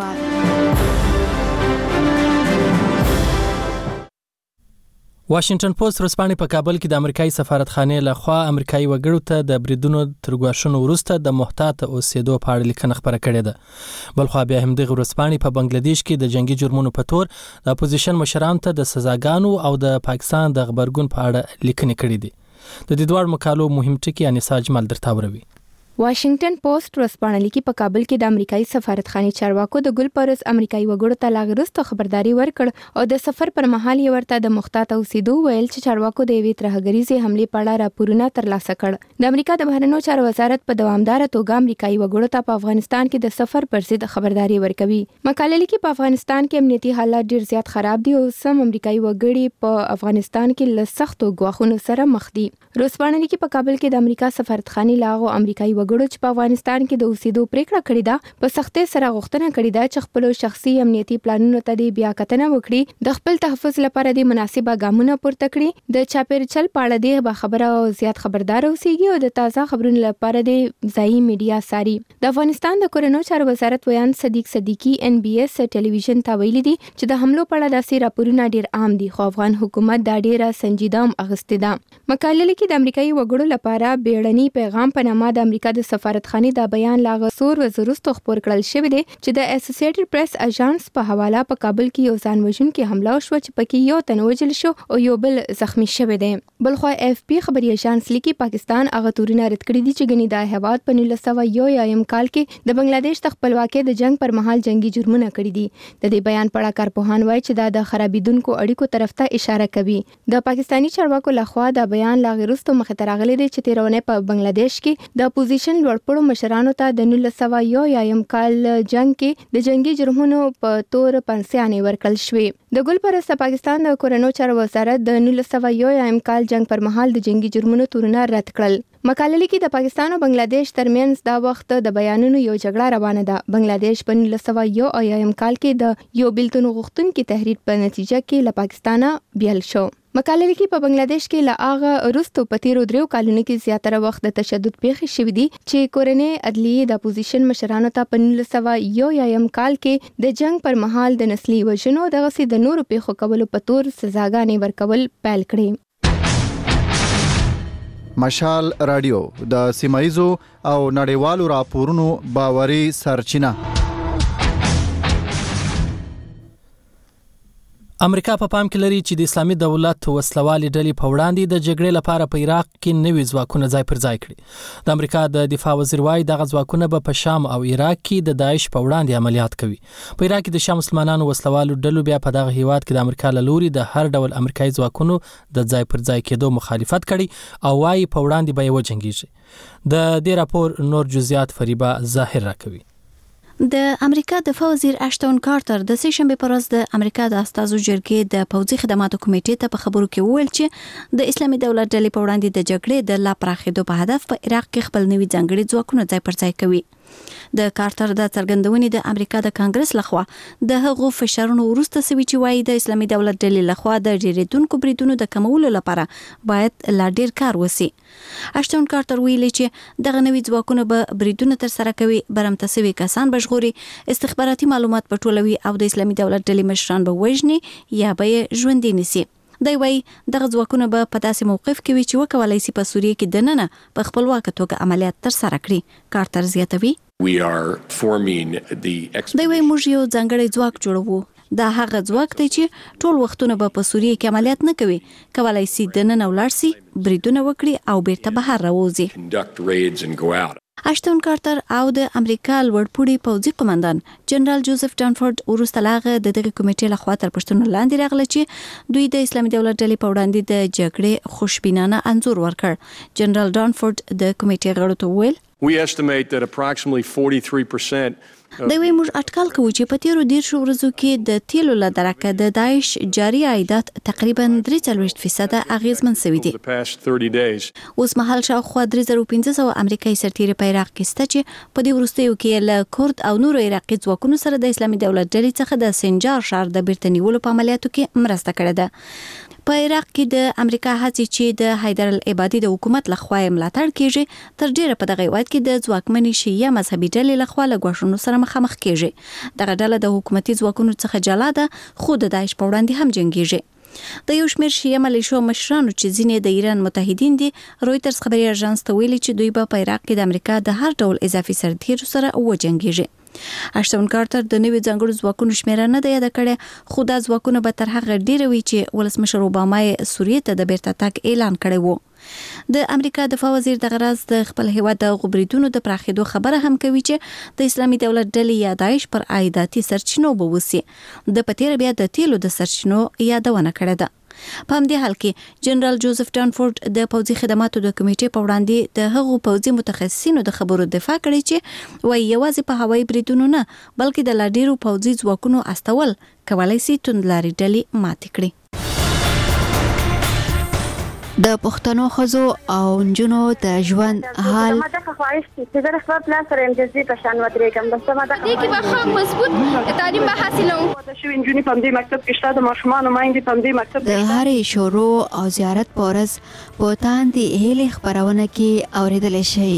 واشنگټن پوسټ ورځپاڼې په کابل کې د امریکایي سفارتخانې له خوا امریکایي وګړو ته د بریدونو تر ګواښونو وروسته د محتاط اوسېدو په اړه لیکنه خپره کړې ده. بل خو بیا همدغه ورځپاڼې په بنگلاديش کې د جنگي جرمونو په تور د اپوزیشن مشرانو ته د سزاګانو او د پاکستان د خبرګون په اړه لیکنې کړې دي. د دې دوه مقالو مهم ټکي انیسا اجمل درته وروي. واشنگټن پوسټ ورځپاڼه لیکي په کابل کې د امریکایي سفارتخانې چارواکو د ګل پرس امریکایي وګړو ته لاغرسته خبرداري ورکړ او د سفر پر مهال یې ورته د محتاط اوسېدو ویل چې چارواکو د یوې ترهګریزې حملې په اړه راپورونه ترلاسه کړ. د امریکا د بهرنیو چارو وزارت په دوامدار توګه امریکایي وګړو ته په افغانستان کې د سفر پر ضد خبرداري ورکوي. مقاله لیکي په افغانستان کې امنیتي حالات ډیر زیات خراب دي او سم امریکایي وګړي په افغانستان کې له سختو ګواښونو سره مخ دي. ورځپاڼه لیکي په کابل کې د امریکا سفارتخانې لاغو امریکایي وګړو چې په افغانستان کې د اوسېدو پریکړه کړې ده په سختۍ سره غوښتنه کړې ده چې خپل شخصي امنیتي پلانونو ته د بیا کتنه وکړي، د خپل تحفظ لپاره د مناسبه ګامونه پورته کړي، د چاپیریال په اړه د به خبره او زیات خبردار اوسېږي او د تازه خبرونو لپاره د ځایي میډیا ساري. د افغانستان د کورنیو چارو وزارت ویان صدیق صدیقی ان بي اس ټلویزیون ته ویلي دي چې د حملو په اړه داسې راپورونه ډیر عام دي خو افغان حکومت دا ډیره سنجیده هم اخیستې ده. مقاله لیکي د امریکایي وګړو لپاره بیړني پیغام په نامه د امریکا د سفارتخانې د بیان لاغه سور وزرستو خبر کړل شوی دی چې د اسوسییټډ پریس اژانس په حواله په کابل کې یو ځان وژونکي حمله وشوه چې پکې یو تن وژل شو او یو بل زخمی شوی دی. بل خو اف پی خبري اژانس لیکي پاکستان هغه تورونه رد کړی دي چې غنی د هواد په نولس سوه یو یم کال کې د بنگلاديش د خپلواکۍ د جنگ پر مهال جنگي جرمونه کړی دي. د دې بیان په اړه کارپوهان وایي چې دا د خرابیدونکو اړیکو طرف ته اشاره کوي. د پاکستانی چارواکو لخوا د بیان لاغرستو مخ ته راغلي دي چې تیرونه په بنگلاديش کې د اپوزیشن لوړپوړو مشرانو ته د نولس سوه یو یم کال جنگ کې د جنگي جرمونو په تور پنسیانې ورکړل شوې. د ګل پرسته پاکستان د کورنیو چارو وزارت د نولس سوه یو یم کال جنگ پر مهال د جنگي جرمونو تورونه رد کړل. مقاله لیکي د پاکستان او بنگلاديش ترمنځ دا وخت د بیانونو یو جګړه روانه ده. بنگلاديش په نولس سوه یو یم کال کې د یو بیلتون غوښتونکي تحریک په نتیجه کې له پاکستانه بیل شو. مقاله لیکي په بنگلاديش کې له هغه وروسته په تیرو دریو کلونو کې زیاتره وخت د تشدد پیښې شوې دي چې کورنۍ عدلیې د اپوزیشن مشرانو ته په نولس سوه یو یم کال کې د جنگ پر مهال د نسلي وژنو دغسې د نورو پیښو کولو په تور سزاګانې ورکول پیل کړي. مشال رادیو د سیمایزو او نړیوالو راپورونو باوري سرچینه. امریکا په پام کې لري چې د اسلامي دولت وسلوالې ډلې په وړاندې د جګړې لپاره په عراق کې نوي ځواکونه ځای پر ځای کړي. د امریکا د دفاع وزیر وايي دغه ځواکونه به په شام او عراق کې د داعش په وړاندې عملیات کوي. په عراق کې د شام مسلمانانو وسلوالو ډلو بیا په دغه هیواد کې د امریکا له لوري د هر ډول امریکایي ځواکونو د ځای پر ځای کېدو مخالفت کړي او وايي په وړاندې به یې وجنګیږي. د دې راپور نور جزئیات فریبا ظاهر راکوي. د امریکا دفاع وزیر اشتون کارتر د سه شنبه پر ورځ د امریکا د استازو جرګې د پوځي خدماتو کمیټې ته په خبرو کې وویل چې د اسلامي دولت ډلې په وړاندې د جګړې د لا پراخېدو په هدف په عراق کې خپل نوي ځانګړي ځواکونه ځای پر ځای کوي. د کارتر د څرګندونې د امریکا د کانګرس لخوا د هغو فشارونو وروسته سوي چې وايي د اسلامي دولت ډلې لخوا د ډیریدونکو بریدونو د کمولو لپاره باید لا ډیر کار وسی. اشتون کارتر ویلي چې دغه نوي ځواکونه به بریدونه تر سره کوي، برمته سوي کسان بشغوري، استخباراتي معلومات پټولوي او د اسلامي دولت ډلې مشران به وژني یا به ژوندي نیسي. دی وایي دغه ځواکونه به په داسې موقف کې وي چې وکولای شي په سوریه کې دننه په خپلواکه توګه عملیات تر سره کړي. کارتر زیاتوي We are forming the دی وایي موږ یو ځانګړی ځواک جوړوو. دا هغه ځواک دی چې ټول وختونه به په سوریه کې عملیات نه کوي، کولای شي دننه ولاړ شي، بریدونه وکړي او بیرته بهر راوځي. conduct raids and go out. اشتون کارتر او د امریکا لوړپوړي پوځي قومندان جنرال جوزف ډانفورد وروسته لاغه د دغه کمیټې لخوا تر پښتون لاندې راغله چې دوی د اسلامي دولت ډلې په وړاندې د جګړې خوشبینانه انځور ورکړ. جنرال ډانفورد د کمیټې غړو ته وویل We estimate that approximately forty-three percent د وی موږ اټکل کوو چې په تیرو ډیر شو ورځو کې د تیلو له درکه د داعش جاري عایدات تقریبا درې څلوېښت فیصد اغیزمن شوی دی. اوس مهال شاوخوا درې زره پنځه سوه امریکایي سرتیري په عراق کې شته چې په دې وروستیو کې له کورد او نورو عراقي ځواکونو سره د اسلامي دولت ډلې څخه د سنجار ښار د بیرته نیولو په عملیاتو کې مرسته کړې ده. په عراق کې د امریکا هڅې چې د حیدر العبادي د حکومت لخوا ملاتړ کیږي تر ډیره په دغه هیواد کې د ځواکمنې شیعه مذهبي ډلې لخوا له ګواښونو سره مخامخ کیږي. دغه ډله د حکومتي ځواکونو څخه جلا ده خو د داعش په وړاندې هم جنګیږي. د یو شمېر شیعه ملیشو مشرانو چې ځینې د ایران متحدین دي رویټرز خبري اژانس ته ویلي چې دوی به په عراق کې د امریکا د هر ډول اضافي سرتیرو سره وجنګیږي. اشتون کارتر د نوي ځانګړو ځواکونو شمیره نه ده یاده کړې خو دا ځواکونه به تر هغه ډیره وي چې ولسمشر اوباما یې سوریې ته د بیرته تګ اعلان کړی وو. د امریکا دفاع وزیر دغه راز د خپل هیواد د غبرګونونو د پراخېدو خبره هم کوي چې د اسلامي دولت ډلې یا داعش پر عایداتي سرچینو به وسی د پتیر بیا د تیلو د سرچینو یادونه کړې ده. په همدې حال کې جنرال جوزف ډانفورد د پوځي خدماتو د کمیټې په وړاندې د هغو پوځي متخصصینو د خبرو دفاع کړې چې وایي یوازې په هوایي بریدونو نه بلکې د لا ډیرو پوځي ځواکونو استول کولی شي توندلارې ډلې ماتې کړي. د پښتنو ښځو او نجونو د ژوند حال ما ته خواهش چې زه خپل پلان سره امتیازي په شان ودرېږم بس ما ته دې کې به ښه مضبوط تعلیم به حاصلوم. د شوي نجونې په دې مکتب کې شته د ماشومانو مایندې په دې مکتب د هرې شروع او زیارت په ورځ په تاندې هیلې خپرونه کې اورېدلی شي.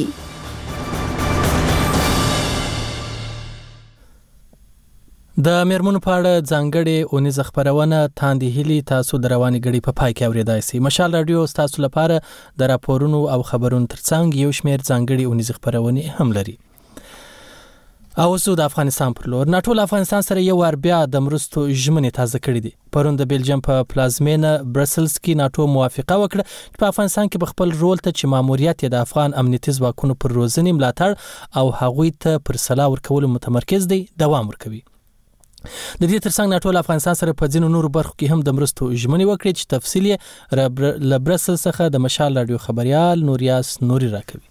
د میرمنو په اړه ځانګړې اونیزه خبرونه تاندې هیلې تاسو د رواني غړي په پای کې اورېدای شئ. مشال رادیو تاسو لپاره د راپورونو او خبرونو ترڅنګ یو شمېر ځانګړې اونیزه خبرونه هم لري. او زه د افغانستان پر لور ناټو افغانستان سره یو ور بیا د مرستو ژمنې تازه کړې دي. پرون د بلجیم په پلازمینه برسلز کې ناټو موافقه وکړه چې په افغانستان کې خپل رول ته چې ماموریت د افغان امنیتي ځواکونو پر روزنې ملاتړ او هغوی ته پر سلا ورکول متمرکز دی دوام ورکوي. د دې ترڅنګ ناټو افغانستان سره په ځینو نورو برخو کې هم د مرستو ژمنې وکړې چې تفصیل یې له برسل څخه د مشال رادیو خبريال نوریاس نوري راکوي.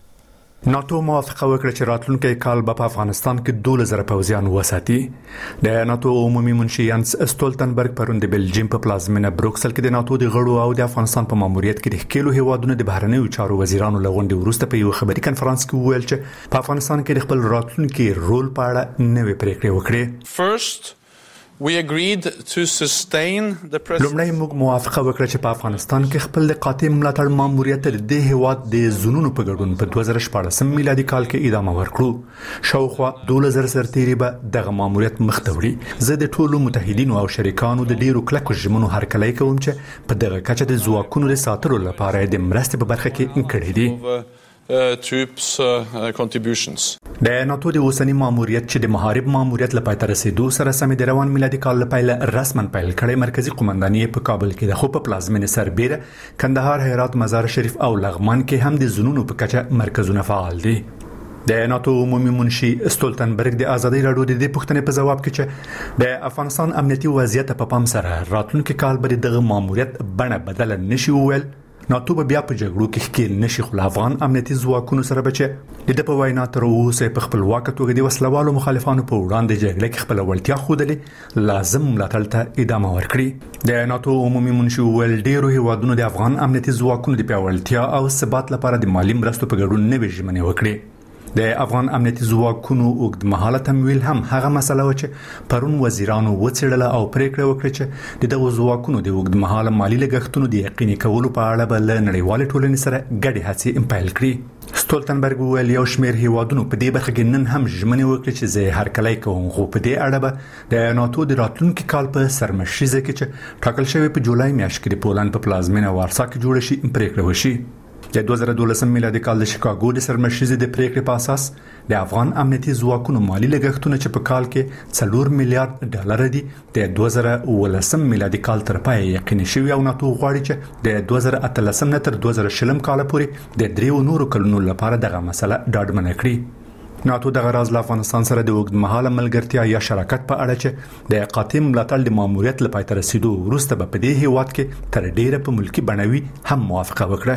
ناتو موافقه وکړه چې راتلونکي کال په افغانستان کې دوه زره پوځیان وساتي. د ناتو عمومي منشي یانس استولتنبرګ پرون د بلجیم په پلازمینه بروکسل کې د ناتو د غړو او د افغانستان په ماموریت کې د ښکېلو هیوادونو د بهرنیو چارو وزیرانو لغونډې وروسته په یو خبري کنفرانس کې وویل چې په افغانستان کې د خپل راتلونکي رول په اړه نوې پریکړې وکړي. First We agreed to sustain the president. لومړی موږ موافقه وکړه چې په افغانستان کې خپل د قاطع ملاتړ ماموریت د هیواد د زونونو په ګډون په دوه زره شپاړسم میلادي کال کې ادامه ورکړو. شاوخوا دوه زره سرتیري به دغه ماموریت مخ ته وړي. زه د ټولو متحدینو او شریکانو د ډیرو کلکو ژمنو هرکلی کوم چې په دغه کچه د ځواکونو د ساتلو لپاره د مرستې په برخه کې کړې دي. Uh, troops uh, contributions. د ناتو د اوسنی ماموریت چې د محارب ماموریت لپاره تر رسیدو سره سم د روان میلادي کال لپاره رسمن پیل کړي. مرکزی قومنداني په کابل کې د خو په پلازمینه سربیره کندهار هرات مزار شریف او لغمان کې هم د زونونو په کچه مرکزونه فعال دي. د ناتو عمومي منشي استولتنبرګ د ازادي رادیو د دې پوښتنې په جواب کې چې د افغانستان امنیتي وضعیت په پام سره راتلونکي کال به دغه ماموریت بڼه بدل نشي وویل. ناتو به بیا په جګړو کې ښکېل نشي خو افغان امنیتي ځواکونو سره بچي د په وینا تر اوسه په خپلواک توګه د وسلوالو مخالفانو په وړاندې جګړه کې خپل ولتیا خودلې لازم ملاتړ ته ادامه ورکړي. د ناتو عمومي منشي ول ډیرو هیوادونو د افغان امنیتي ځواکونو د پیاوړتیا او ثبات لپاره د مالی مرستو په ګډون نوې ژمنې وکړي. د افغان امنیتي ځواکونو اوږد مهاله تمویل هم هغه مسله و چې پرون وزیرانو وڅېړله او پریکړه وکړه چې د دغه ځواکونو د اوږد مهاله مالی لګښتونو د یقیني کولو په اړه به له نړیوالې ټولنې سره ګډې هڅې پیل کړي. ستولتنبرګ ویل یو شمېر هیوادونو په دې برخه کې نن هم ژمنې وکړې چې زه هرکلی کوم خو په دې اړه به د ناتو د راتلونکي کال په سرمشریزه کې چې ټاکل شوی په جولای میاشت کې د پولند په پلازمینه وارسا کې جوړ شي پریکړه وشي. د دوه زره دولسم میلادي کال د شیکاګو د سرمشریزې د پریکړې په اساس د افغان امنیتي ځواکونو مالی لګښتونه چې په کال کې څلور میلیارډ ډالر دي د دوه زره ولسم میلادي کال تر پای یقیني شوی او ناتو غواړي چې د دوه زره اتلسم نه تر دوه زره شلم کال پورې د دریو نورو کلونو لپاره دغه مسله ډاډمنه کړي. ناتو دغه راز له افغانستان سره د اوږد مهاله ملګرتیا یا شراکت په اړه چې د قاطع ملاتړ د ماموریت لپاره تر رسیدو وروسته په دې هیواد کې تر ډیره په ملکی بڼوي هم موافقه وکړه.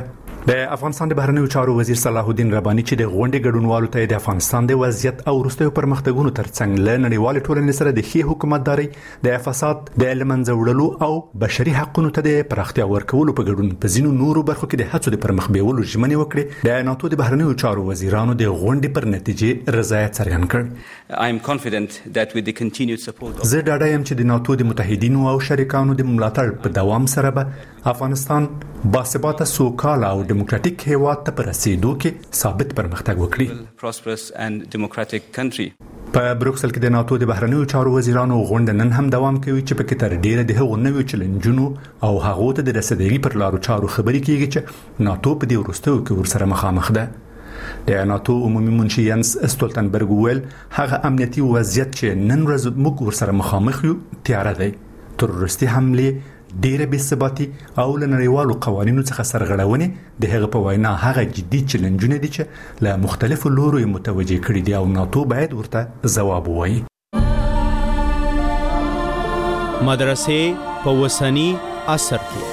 د افغانستان د بهرنیو چارو وزیر صلاح الدین رباني چې د غونډې ګډونوالو ته د افغانستان د وضعیت او وروستیو پرمختګونو ترڅنګ له نړیوال ټولنې سره د ښې حکومتداري د فساد د لمنځه وړلو او بشري حقوقو ته د پراختیا ورکولو په ګډون په ځینو نورو برخو کې د هڅو د پرمخ بیولو ژمنې وکړې. د ناتو د بهرنیو چارو وزیرانو د غونډې پر نتیجې رضایت څرګند کړ. I am confident that with the continued support زه ډاډه یم چې د ناتو د متحدینو او شریکانو د ملاتړ په دوام سره به افغانستان باثباته سوکاله او دیموکراتیک هیواد ته پر رسیدو کې ثابت پرمختګ وکړي. prosperous and democratic country. په بروکسل کې د ناتو د بهرنیو چارو وزیرانو غونډه نن هم دوام کوي چې په کې تر ډیره د هغو نویو چیلنجونو او هغو ته د رسیدګۍ پر لارو چارو خبرې کیږي چې ناتو په دې وروستیو کې ورسره مخامخ ده. د ناتو عمومي منشي ینس استولتنبرګ ویل هغه امنیتي وضعیت چې نن ورځ موږ ورسره مخامخ یو تیار دی. تروریستي حمله ډیره بې ثباتي او له نړیوالو قوانینو څخه سرغړونې د هغه په وینا هغه جدي چیلنجونه دي چې له مختلفو لورو یې متوجه کړي دي او ناتو باید ورته ځواب ووایي. مدرسې په وسنی عصر کې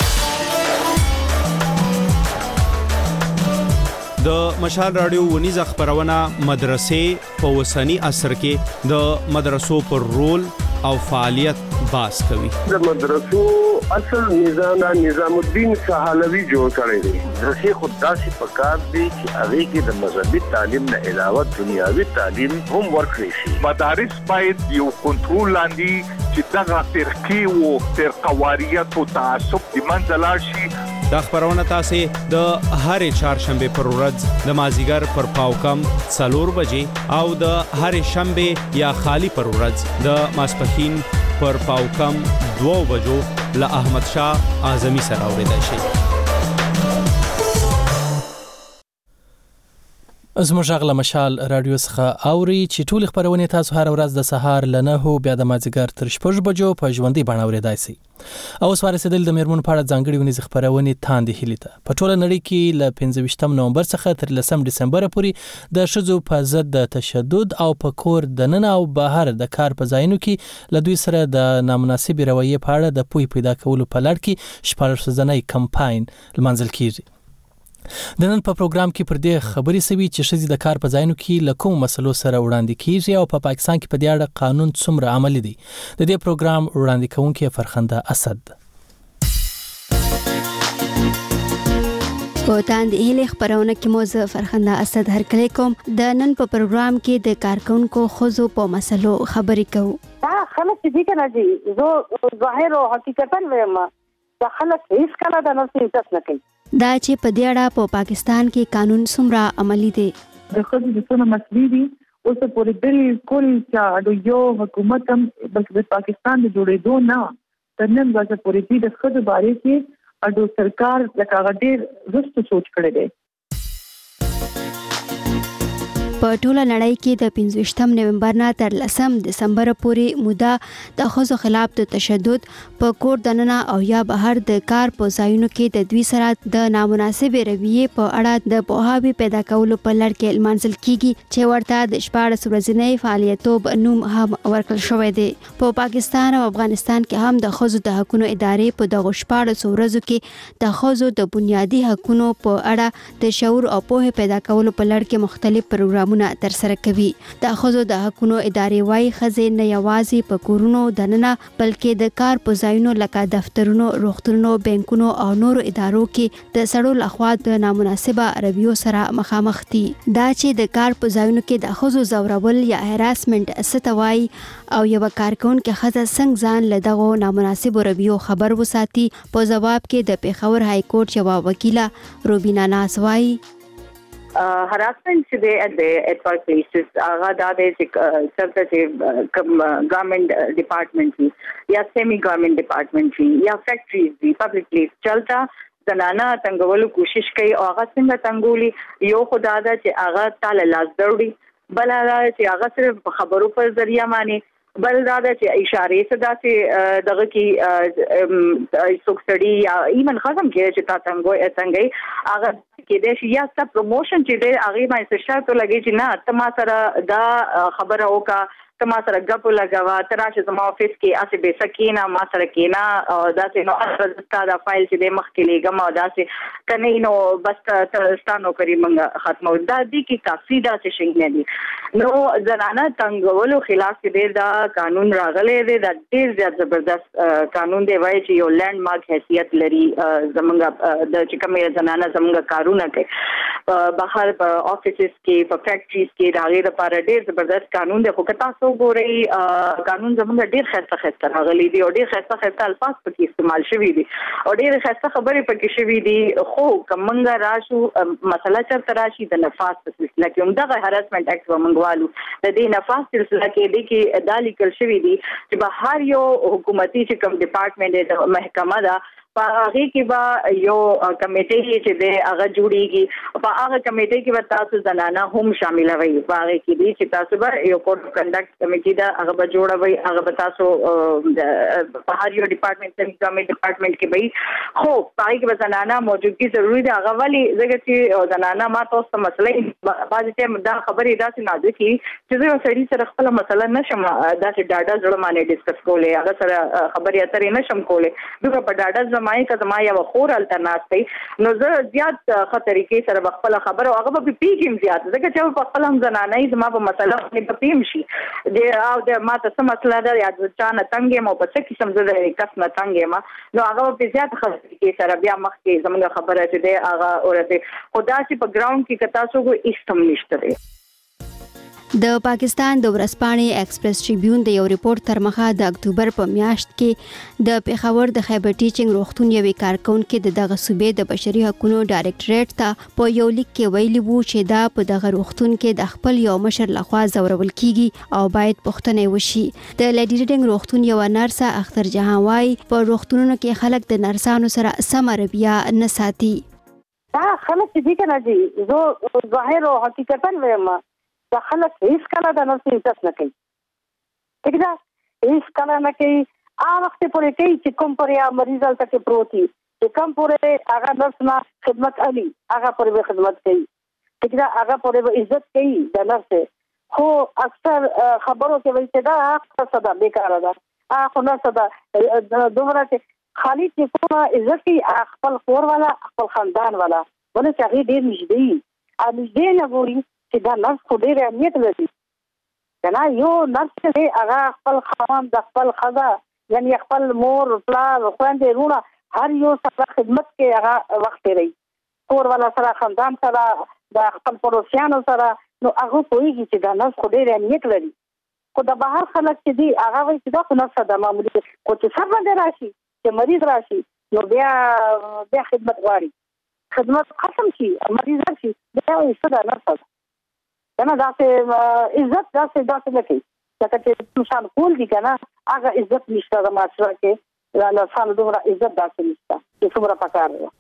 د مشال رادیو ونیزه خبرونه مدرسې په وسنی عصر کې د مدرسو پر رول او فعالیت باس کوي. د مدرسو اصل نظام نظام الدین سهالوی جوړ کړی دی. مدرسې خود داسې پکار دی چې هغه کې د مذهبي تعلیم نه علاوه دنیاوي تعلیم هم ورکړي شي. مدارس باید یو کنټرول لاندې چې دغه فرقې او فرقواریت او تعصب د منځ لاړ شي. دا خبرونه تاسو د هرې چهارشنبه پر ورځ د مازیګر پر پاو کم څلور بجې او د هرې شنبه یا خالی پر ورځ د ماسپښین پر پاو کم دوه بجو له احمد شاه اعظمي سره اوریدای شي. زموږ غږ مشال رادیو څخه اوري چې ټول خبرونه تاسو هر ورځ د سهار ل نه بیا د مازیګر تر شپږ بجو په ژوندۍ بڼه اوریدای شي. او سوارسدل د میرمن په اړه ځانګړي ونیز خبرونه تاندې هلیته په ټوله نړۍ کې ل پنځه ویشتم نومبر څخه تر لسم ډسمبر پورې د شذو په ضد د تشدد او په کور د نن او بهر د کار په ځایونو کې ل دوی سره د نامناسب رویه په اړه د پوی پیدا کولو په لړ کې شپږ سوزنۍ کمپاین لمنځل کیږي. د نن په پروګرام کې پر دې خبرې سوي چې شذې د کار په ځایونو کې له کوم مسلو سره وړاندې کیږي او په پا پاکستان کې په دې اړه قانون څومره عملي دی. د دې پروګرام وړاندې کوونکی فرخنده اسد. په تاند هلي خبرونه کې موزه فرخنده اسد هرکلی کوم. د نن په پروګرام کې د کارکونکو خوځو په مسلو خبرې کوو. دا خلک دې کنه دي زه ظاهر او حقیقتا وایم دا خلک هیڅ کله د نفس عزت نه کوي. دا چې په دې اړه په پاکستان کې قانون څومره عملي دی. د خځو د څونه مسلې دي اوس پورې بالکل چې یو حکومت هم بلکې د پاکستان د جوړېدو نه تر نن ورځې پورې د خځو باره کې اډو سرکار د کاغذ ډیر رښتو سوچ کړی دی. په ټوله نړۍ کې د پنځه ویشتم نومبر نه تر لسم ډسمبر پورې موده د ښځو خلاف د تشدد په کور دننه او یا بهر د کار په ځایونو کې د دوی سره د نامناسبې رویې په اړه د پوهاوي پیدا کولو په لړ کې لمانځل کیږي چې ورته د شپاړس ورځنۍ فعالیتوب نوم هم ورکړل شوی دی. په پاکستان او افغانستان کې هم د ښځو د حقوقو ادارې په دغه شپاړس ورځو کې د ښځو د بنیادي حقوقو په اړه د شعور او پوهه پیدا کولو په لړ کې مختلف پروګرامونه تر سره کوي. د ښځو د حقوقو ادارې وايي ښځې نه یوازې په کورونو دننه بلکې د کار په ځایونو لکه دفترونو، روغتونونو، بانکونو او نورو ادارو کې د سړو لخوا د نامناسبه رویو سره مخامخ دي. دا چې د کار په ځایونو کې د ښځو زورول یا هراسمنټ څه ته وایي او یو کارکونکې ښځه څنګه ځان له دغو نامناسبو رویو خبر وساتي. په جواب کې د پیښور های کورټ یوه وکیله روبینا ناز وایي harassment چې دی at the at workplaces هغه دا دی چې څنګه چې کوم ګورنمنت ډپارټمنټ وي یا سیمی ګورنمنت ډپارټمنټ وي یا فیکټریز وي پبلک پلیس چلتا زنانه تنګولو کوشش کوي او هغه څنګه تنګولي یو خدا دا چې هغه تعالی لاس دروړي بل هغه چې هغه صرف خبرو پر ذریعہ باندې بل دا چې اشاره صدا چې دغه کې سوکسړي یا ایمن خصم کې چې تا څنګه څنګه هغه کې د یا ست پروموشن چې د هغه باندې شرط لګي چې نه تما سره دا خبره وکا ما سره غپ لگاوا تراشه زما افیس کې اسه به سکینا ما سره کینا او داسې نو استا دا فایل چې د مخ کې لګم او داسې کني نو بس ستانو کری منګه ختمو دا دي کې کافي داسې شي نه دي نو زنانه تنګولو خلاف کې دا قانون راغلی دی دا ډیر زیات زبردست قانون دی وایي چې یو لینډ مارک حیثیت لري زمونږ د چې کومه زنانه زمونږ کارونه کوي بهر په افیسز کې په فیکټریز کې دا غیر لپاره ډیر زبردست قانون دی خو که تاسو ګورئ قانون زمونږ ډیر خسته خسته راغلی دی او ډیر خسته خسته الفاظ پکې استعمال شوي دي او ډیر خسته خبرې پکې شوي دي خو کومنګ راشو مسله چرته راشي د نفاذ په سلسله کې هم دغه هراسمنت اکټ ومنګوالو د دې نفاذ سلسله کې د کې دالي کل شوي دي چې به هر یو حکومتي چې کوم ډپارټمنټ د محکمه ده په هغه کې به یو کمیټه چې د هغه جوړیږي په هغه کمیټه کې به تاسو زنانه هم شامل وي په هغه کې دي چې تاسو به یو کوډ اف کنډکټ کمیټه دا هغه به جوړوي هغه به تاسو په هر یو ډپارټمنټ کې کومې ډپارټمنټ کې به خو په هغه کې به زنانه موجودګي ضروری ده هغه ولی ځکه چې زنانه ما تاسو ته مسله بعضی ټیم دا خبرې داسې نازک کی چې زه سړي سره خپل مسله نشم داسې ډاډه ځړ باندې ډیسکس کولای هغه سره خبرې اترې نشم کولای دغه په ډاډه مای که زما یو خور الټرنات دی نو زه زیات خطرې کې سره خپل خبر او هغه په پیګم زیات ځکه چې په خپل هم زنانه زما په مسله باندې په پیم شي د او د ماته سم مسله ده یا د چانه تنګې مو په څه قسم زه د کس نه تنګې ما نو هغه په زیات خطرې کې سره بیا مخ کې زموږ خبره چې ده هغه اورته خدا چې په ګراوند کې کتا سو کو استم نشته دی د پاکستان د ورځپاڼې ایکسپریس ټریبیون د یو ریپورت تر مخه د اکتوبر په میاشت کې د پیښور د خیبر ټیچینګ روغتون یوې کارکونکو د دغه صوبې د بشري حقوقو ډایریکټریټ ته په یو لیک کې ویلي وو چې دا په دغه روغتون کې د خپل یو مشر لخوا ځورول کیږي او باید پوښتنه وشي د لیډي ریډینګ روغتون یو نرسه اختر جهان وايي په روغتونونو کې خلک د نرسانو سره سم رویه نه ساتي دا خلک چې کنه دي زه ظاهر او حقیقتا وایم دا خلک هیڅ کله د نفس عزت نه کوي ٹھیک ده هیڅ کله نه کوي هغه وخت پورې کوي چې کوم پرې مریض الته کې پروتي چې کوم پورې هغه نرس نه خدمت علي هغه پورې خدمت کوي ٹھیک ده هغه پورې عزت کوي د نرس خو اکثر خبرو کې وایي چې دا هغه صدا بیکاره ده هغه نه صدا دومره چې خالي چې کومه عزت کوي خپل خور والا خپل خاندان والا ونه چې هغه ډېر نږدې ا نږدې نه ګوري چې دا نرس خو ډېر اهمیت لري کنه یو نرس دی هغه خپل خاوند د خپل خزا یعنی خپل مور پلار خويندې رونه هر یو سره خدمت کې هغه وخت لري کور والا سره خاندان سره د خپل پروسیانو سره نو هغه کوي چې دا نرس خو ډېر اهمیت لري خو د بهر خلک چې دی هغه وایي چې دا خو نرس ده معمولی خو چې سر باندې راشي چې مریض راشي نو بیا بیا خدمت غواړي خدمت ختم شي مریض راشي بیا یې څه ده نرس کنه داسې عزت داسې داسې نه کوي لکه چې انسان کول دي کنه هغه عزت نشته د معاشره کې لا انسان دومره عزت داسې نشته چې څومره پکار دی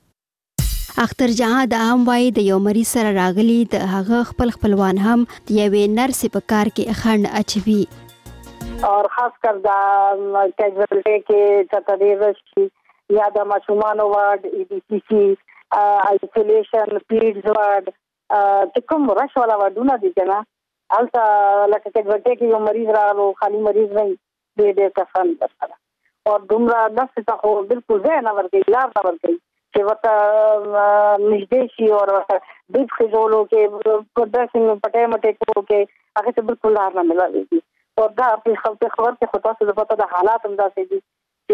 اختر جهان د هم وای د یو مریض سره راغلی د هغه خپل خپلوان هم د یوې نرس په کار کې خند اچوي او خاص کر دا کیجوالټي کې تدریس یا د ماشومان وارد ای ډی سی سی آیسولیشن پیډز وارد چې کوم رش والا وډونه دي کنه البته لکه کېږي چې یو مریض راغلو خالي مریض نه دی ډېر کسان درته او دومره نفس ته خو بالکل ځای نه ورګي لار نه ورګي چې وته نږدې شي او وته د خجولو کې پروډکشن پټه مټه کو کې هغه ته بالکل لار نه ملایږي او دا په خپل خبر کې خطا څه د پته د حالات هم داسې دي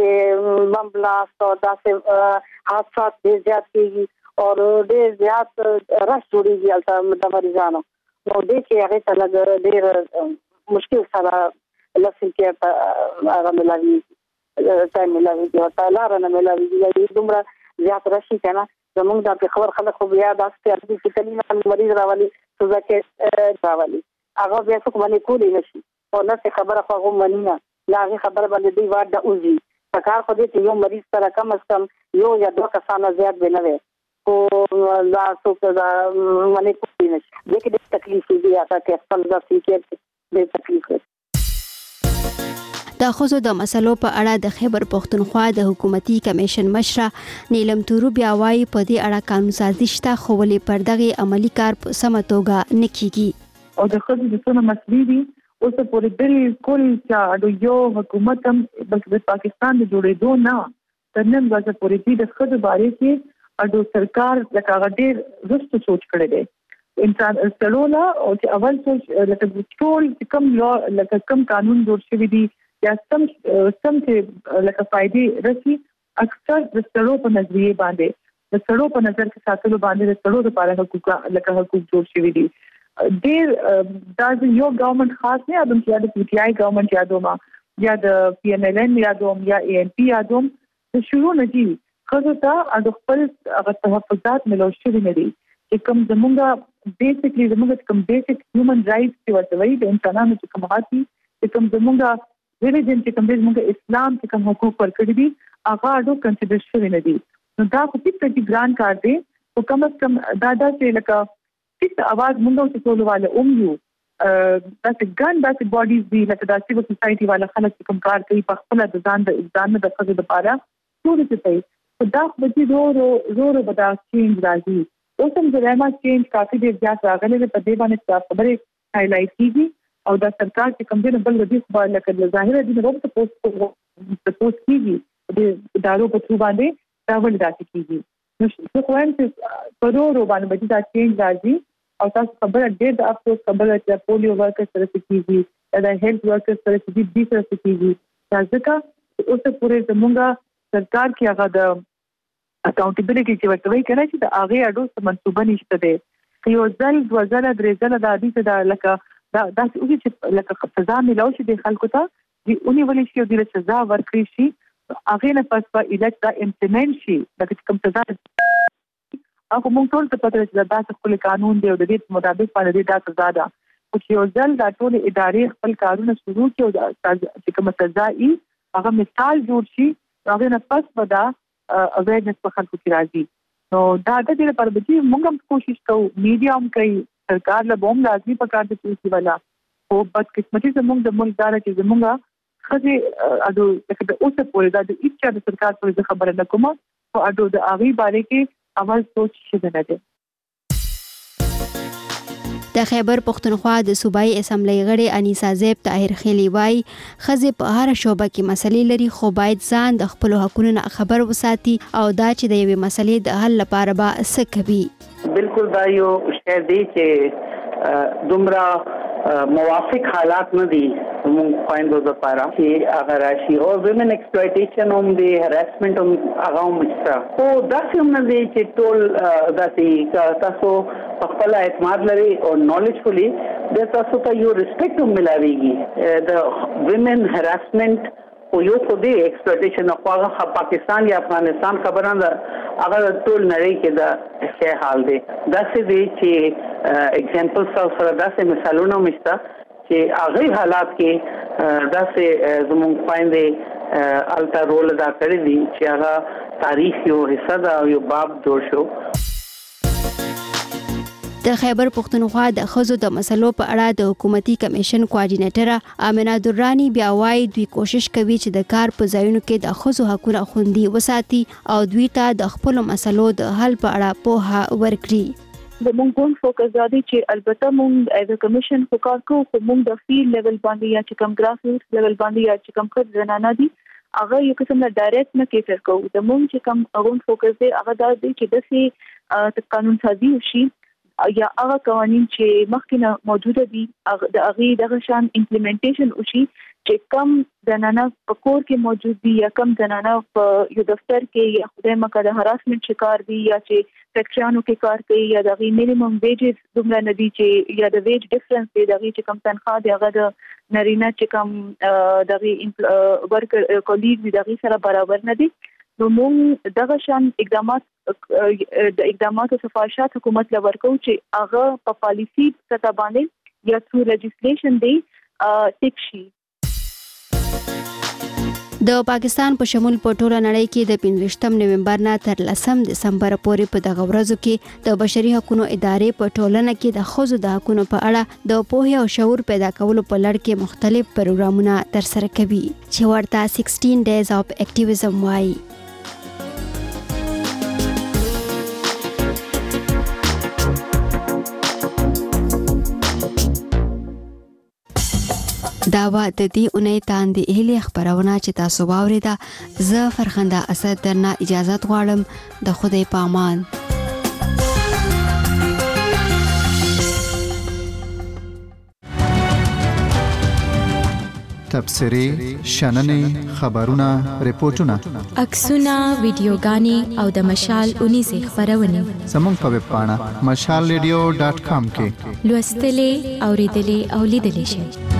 چې بم بلاست او داسې حادثات ډېر زیات کیږي او ډېر زیات رش جوړیږي البته د مریضانو نو دې کې هغه ته لږ ډېر مشکل سره لسل کې هغه ملایي ځای ملایي او تعالی نه ملایي چې دومره زیات راشي کنه زمونږ د خبر خلک خو بیا داسې چې کله مریض راولي څه کې راولي هغه بیا څه کومه کولی نشي او نه خبره خو هغه مننه لا هغه خبره باندې دی واده اوزي پکار خو دې چې یو مریض سره کم از کم یو یا دوه کسانه زیات به نه وي او لا څه دا منې کولی نشي دغه د تکلیف دی هغه کې خپل د فکر د تکلیف د خوځو د مسلو په اړه د خیبر پښتونخوا د حکومتي کمیشن مشره نیلم تورو بیا وايي په دې اړه قانون سازي شته خو ولې پر دغه عملی کار په سم توګه نه کیږي او د خوځو د څونه مسلې دي اوس پورې بالکل چې یو حکومت هم بلکې د پاکستان د جوړېدو نه تر نن ورځې پورې دې د ښځو باره کې اډو سرکار لکه هغه ډېر رښتو سوچ کړی دی انسان استړولا او چې اول سوچ لکه ټول کم لا لکه کم قانون جوړ شوی دی یا سم سم چې لکه فائدې رسي اکثر د ستړو په نظریه باندې د ستړو په نظر کې ساتلو باندې د ستړو لپاره حقوق لکه حقوق جوړ شوی دي ډېر دا یو ګورنمنت خاص نه ادم چې د پی ټی آی ګورنمنت یادوم یا د پی ایم ایل ان یادوم یا ای ان پی یادوم د شروع نه دي خو ته د خپل هغه تحفظات ملو شوی نه دي چې کوم زمونږه بیسیکلی زمونږ کوم بیسیک هیومن رائټس چې ورته وایي د انسانانو چې کوم حقوق چې کوم زمونږه ریلیجن چې کوم زمونږ اسلام چې کوم حقوق ورکړي دي هغه اډو کنسیډر شوی نه دي نو دا خو هیڅ پرتی ګران کار دی او کوم کم دا دا چې لکه هیڅ आवाज مونږ ته ټول والے اوم یو دا چې ګان دا چې باډیز دی لکه دا سیول سوسايټي والا خلک کوم کار کوي په خپل د ځان د ځان د خزو لپاره ټول څه کوي خو دا خو دې زور زور به دا چینج راځي اوس هم زما چینج کافي ډیر زیات راغلی په دې باندې خبره هایلایټ کیږي او دا سرکار چې کوم دې بل ودی خو لکه ظاهر دي نو په پوسټ په پوسټ کیږي د دارو په څو باندې دا ول راځي کیږي نو څه کوم چې پرورو باندې به دا چینج راځي او تاسو خبره ډېر د افسوس خبره چې پولیو ورکر سره کیږي دا هیلث ورکر سره کیږي دي سره کیږي ځکه اوس پورې زموږه سرکار کې هغه د اکاونټیبিলিټي چې ورته وایي کنه چې د هغه اډو څه منسوبه نشته دی یو ځل د وزاره درې ځله د حدیث د لکه دا د چې لکه سزا ملو شي د خلکو ته دی اونې ولې شي د سزا ورکړي شي هغه نه پس په الکټ دا امپلیمنٹ شي د کوم سزا هغه مونږ ټول ته پته چې دا خپل قانون دی او د دې مطابق باندې دا سزا ده او چې یو ځل دا ټول ادارې خپل کارونه شروع کړي او چې کوم سزا یې هغه مثال جوړ شي هغه نه پس ودا اویرنس په خلکو کې راځي نو دا د دې لپاره چې موږ هم کوشش کوو میډیا هم کوي سرکار له بوم لازمي په کار دي چې ولا او بد قسمتي زموږ د ملک دار چې زموږه خځه اډو د اوسه پورې دا د اچا د سرکار پر خبره نه کومه او اډو د اغي باره کې اول سوچ شوه نه ده د خیبر پختونخوا د صوبایي اسمبلی غړي انیسا زیب طاهر خیلی وای خزه په هر شوبه کې مسلې لري خو باید ځان د خپل حقوقو خبر وساتي او دا چې د یوې مسلې د حل لپاره به څه کوي بالکل دا یو شی دی چې دومره موافق حالات نه دي موږ خويندو لپاره چې اگر راشي او ویمن ایکسپلویټیشن هم دی هراسمنت هم هغه هم شته او دا څنګه دی چې ټول داسې تاسو خپل اعتماد لري او نالجفولي د تاسو ته یو ریسپیکټ هم ملاويږي د ویمن هراسمنت او یو خو دی ایکسپلویټیشن خو هغه پاکستان یا افغانستان خبره ده هغه ټول نړۍ کې دا څه حال دی دا څه دی چې اگزامپل سره دا څه مثالونه مشته چې هغه حالات کې دا څه زموږ پاندې الټا رول ادا کړی دي چې هغه تاریخ یو حصہ دا یو باب جوړ شو د خیبر پختونخوا د خزو د مسلو په اړه د حکومتي کمیشن کوارډینیټر امینه درانی بیا وايي دوی کوشش کوي چې د کار په ځایونو کې د خزو حقوقو خوندي وساتي او دوی ته د خپل مسلو د حل په اړه پوهه ورکړي د مونږ کوم فوکس زادي چې البته مونږ ایز ا کمیشن فوکس کوو خو مونږ د فیلډ لیول باندې یا چې کم ګراس روټ لیول باندې یا چې کم خد زنانه دي هغه یو قسم نه ډایرکټ نه کیفر کوو د مونږ چې کم اون فوکس دی هغه دا دی چې د سي قانون سازي وشي یا هغه قوانين چې مخکې موجوده دي د هغه دغه شان امپلیمنټیشن وشي چې کم زنانه په کور کې موجود دي یا کم زنانه په یو دفتر کې یا خدای مکه د هراسمنت شکار دي یا چې فیکټریانو کې کار کوي یا د مینیمم ویجز دومره نه دي چې یا د ویج ډیفرنس دی دغه چې کم تنخواه دی هغه د نارینه چې کم دغه ورکر کولیګ دی دغه سره برابر نه دي نو موږ دغه شان اقدامات د اقداماتو صفاشات حکومت له ورکو چې هغه په پالیسی سطح باندې یا ثرو لیجسلیشن دی ټیک شي د پاکستان په شمول په ټوله نړۍ کې د پنځویشتم نومبر نه تر لسم دسمبر پورې په دغه ورځو کې د بشري حقوقو ادارې په ټولنه کې د ښځو د حقوقو په اړه د پوهې او شعور پیدا کولو په لړ کې مختلف پروګرامونه ترسره کوي چې ورته سیکسټین ډیز اف اکټیویزم وایي. دا وا د دې اونۍ تاندې اهلي خبرونه چې تاسو واوریدا زه فرخنده اسد درنه اجازه غواړم د خدای په امان. تبصرې شننې خبرونه ریپورتونه عکسونه ویډیوګانې او د مشال اونیزې خبرونه زموږ په ویب پاڼه مشال ریډیو ډاټ کام کې لوستلې اوریدلې او لیدلې شئ.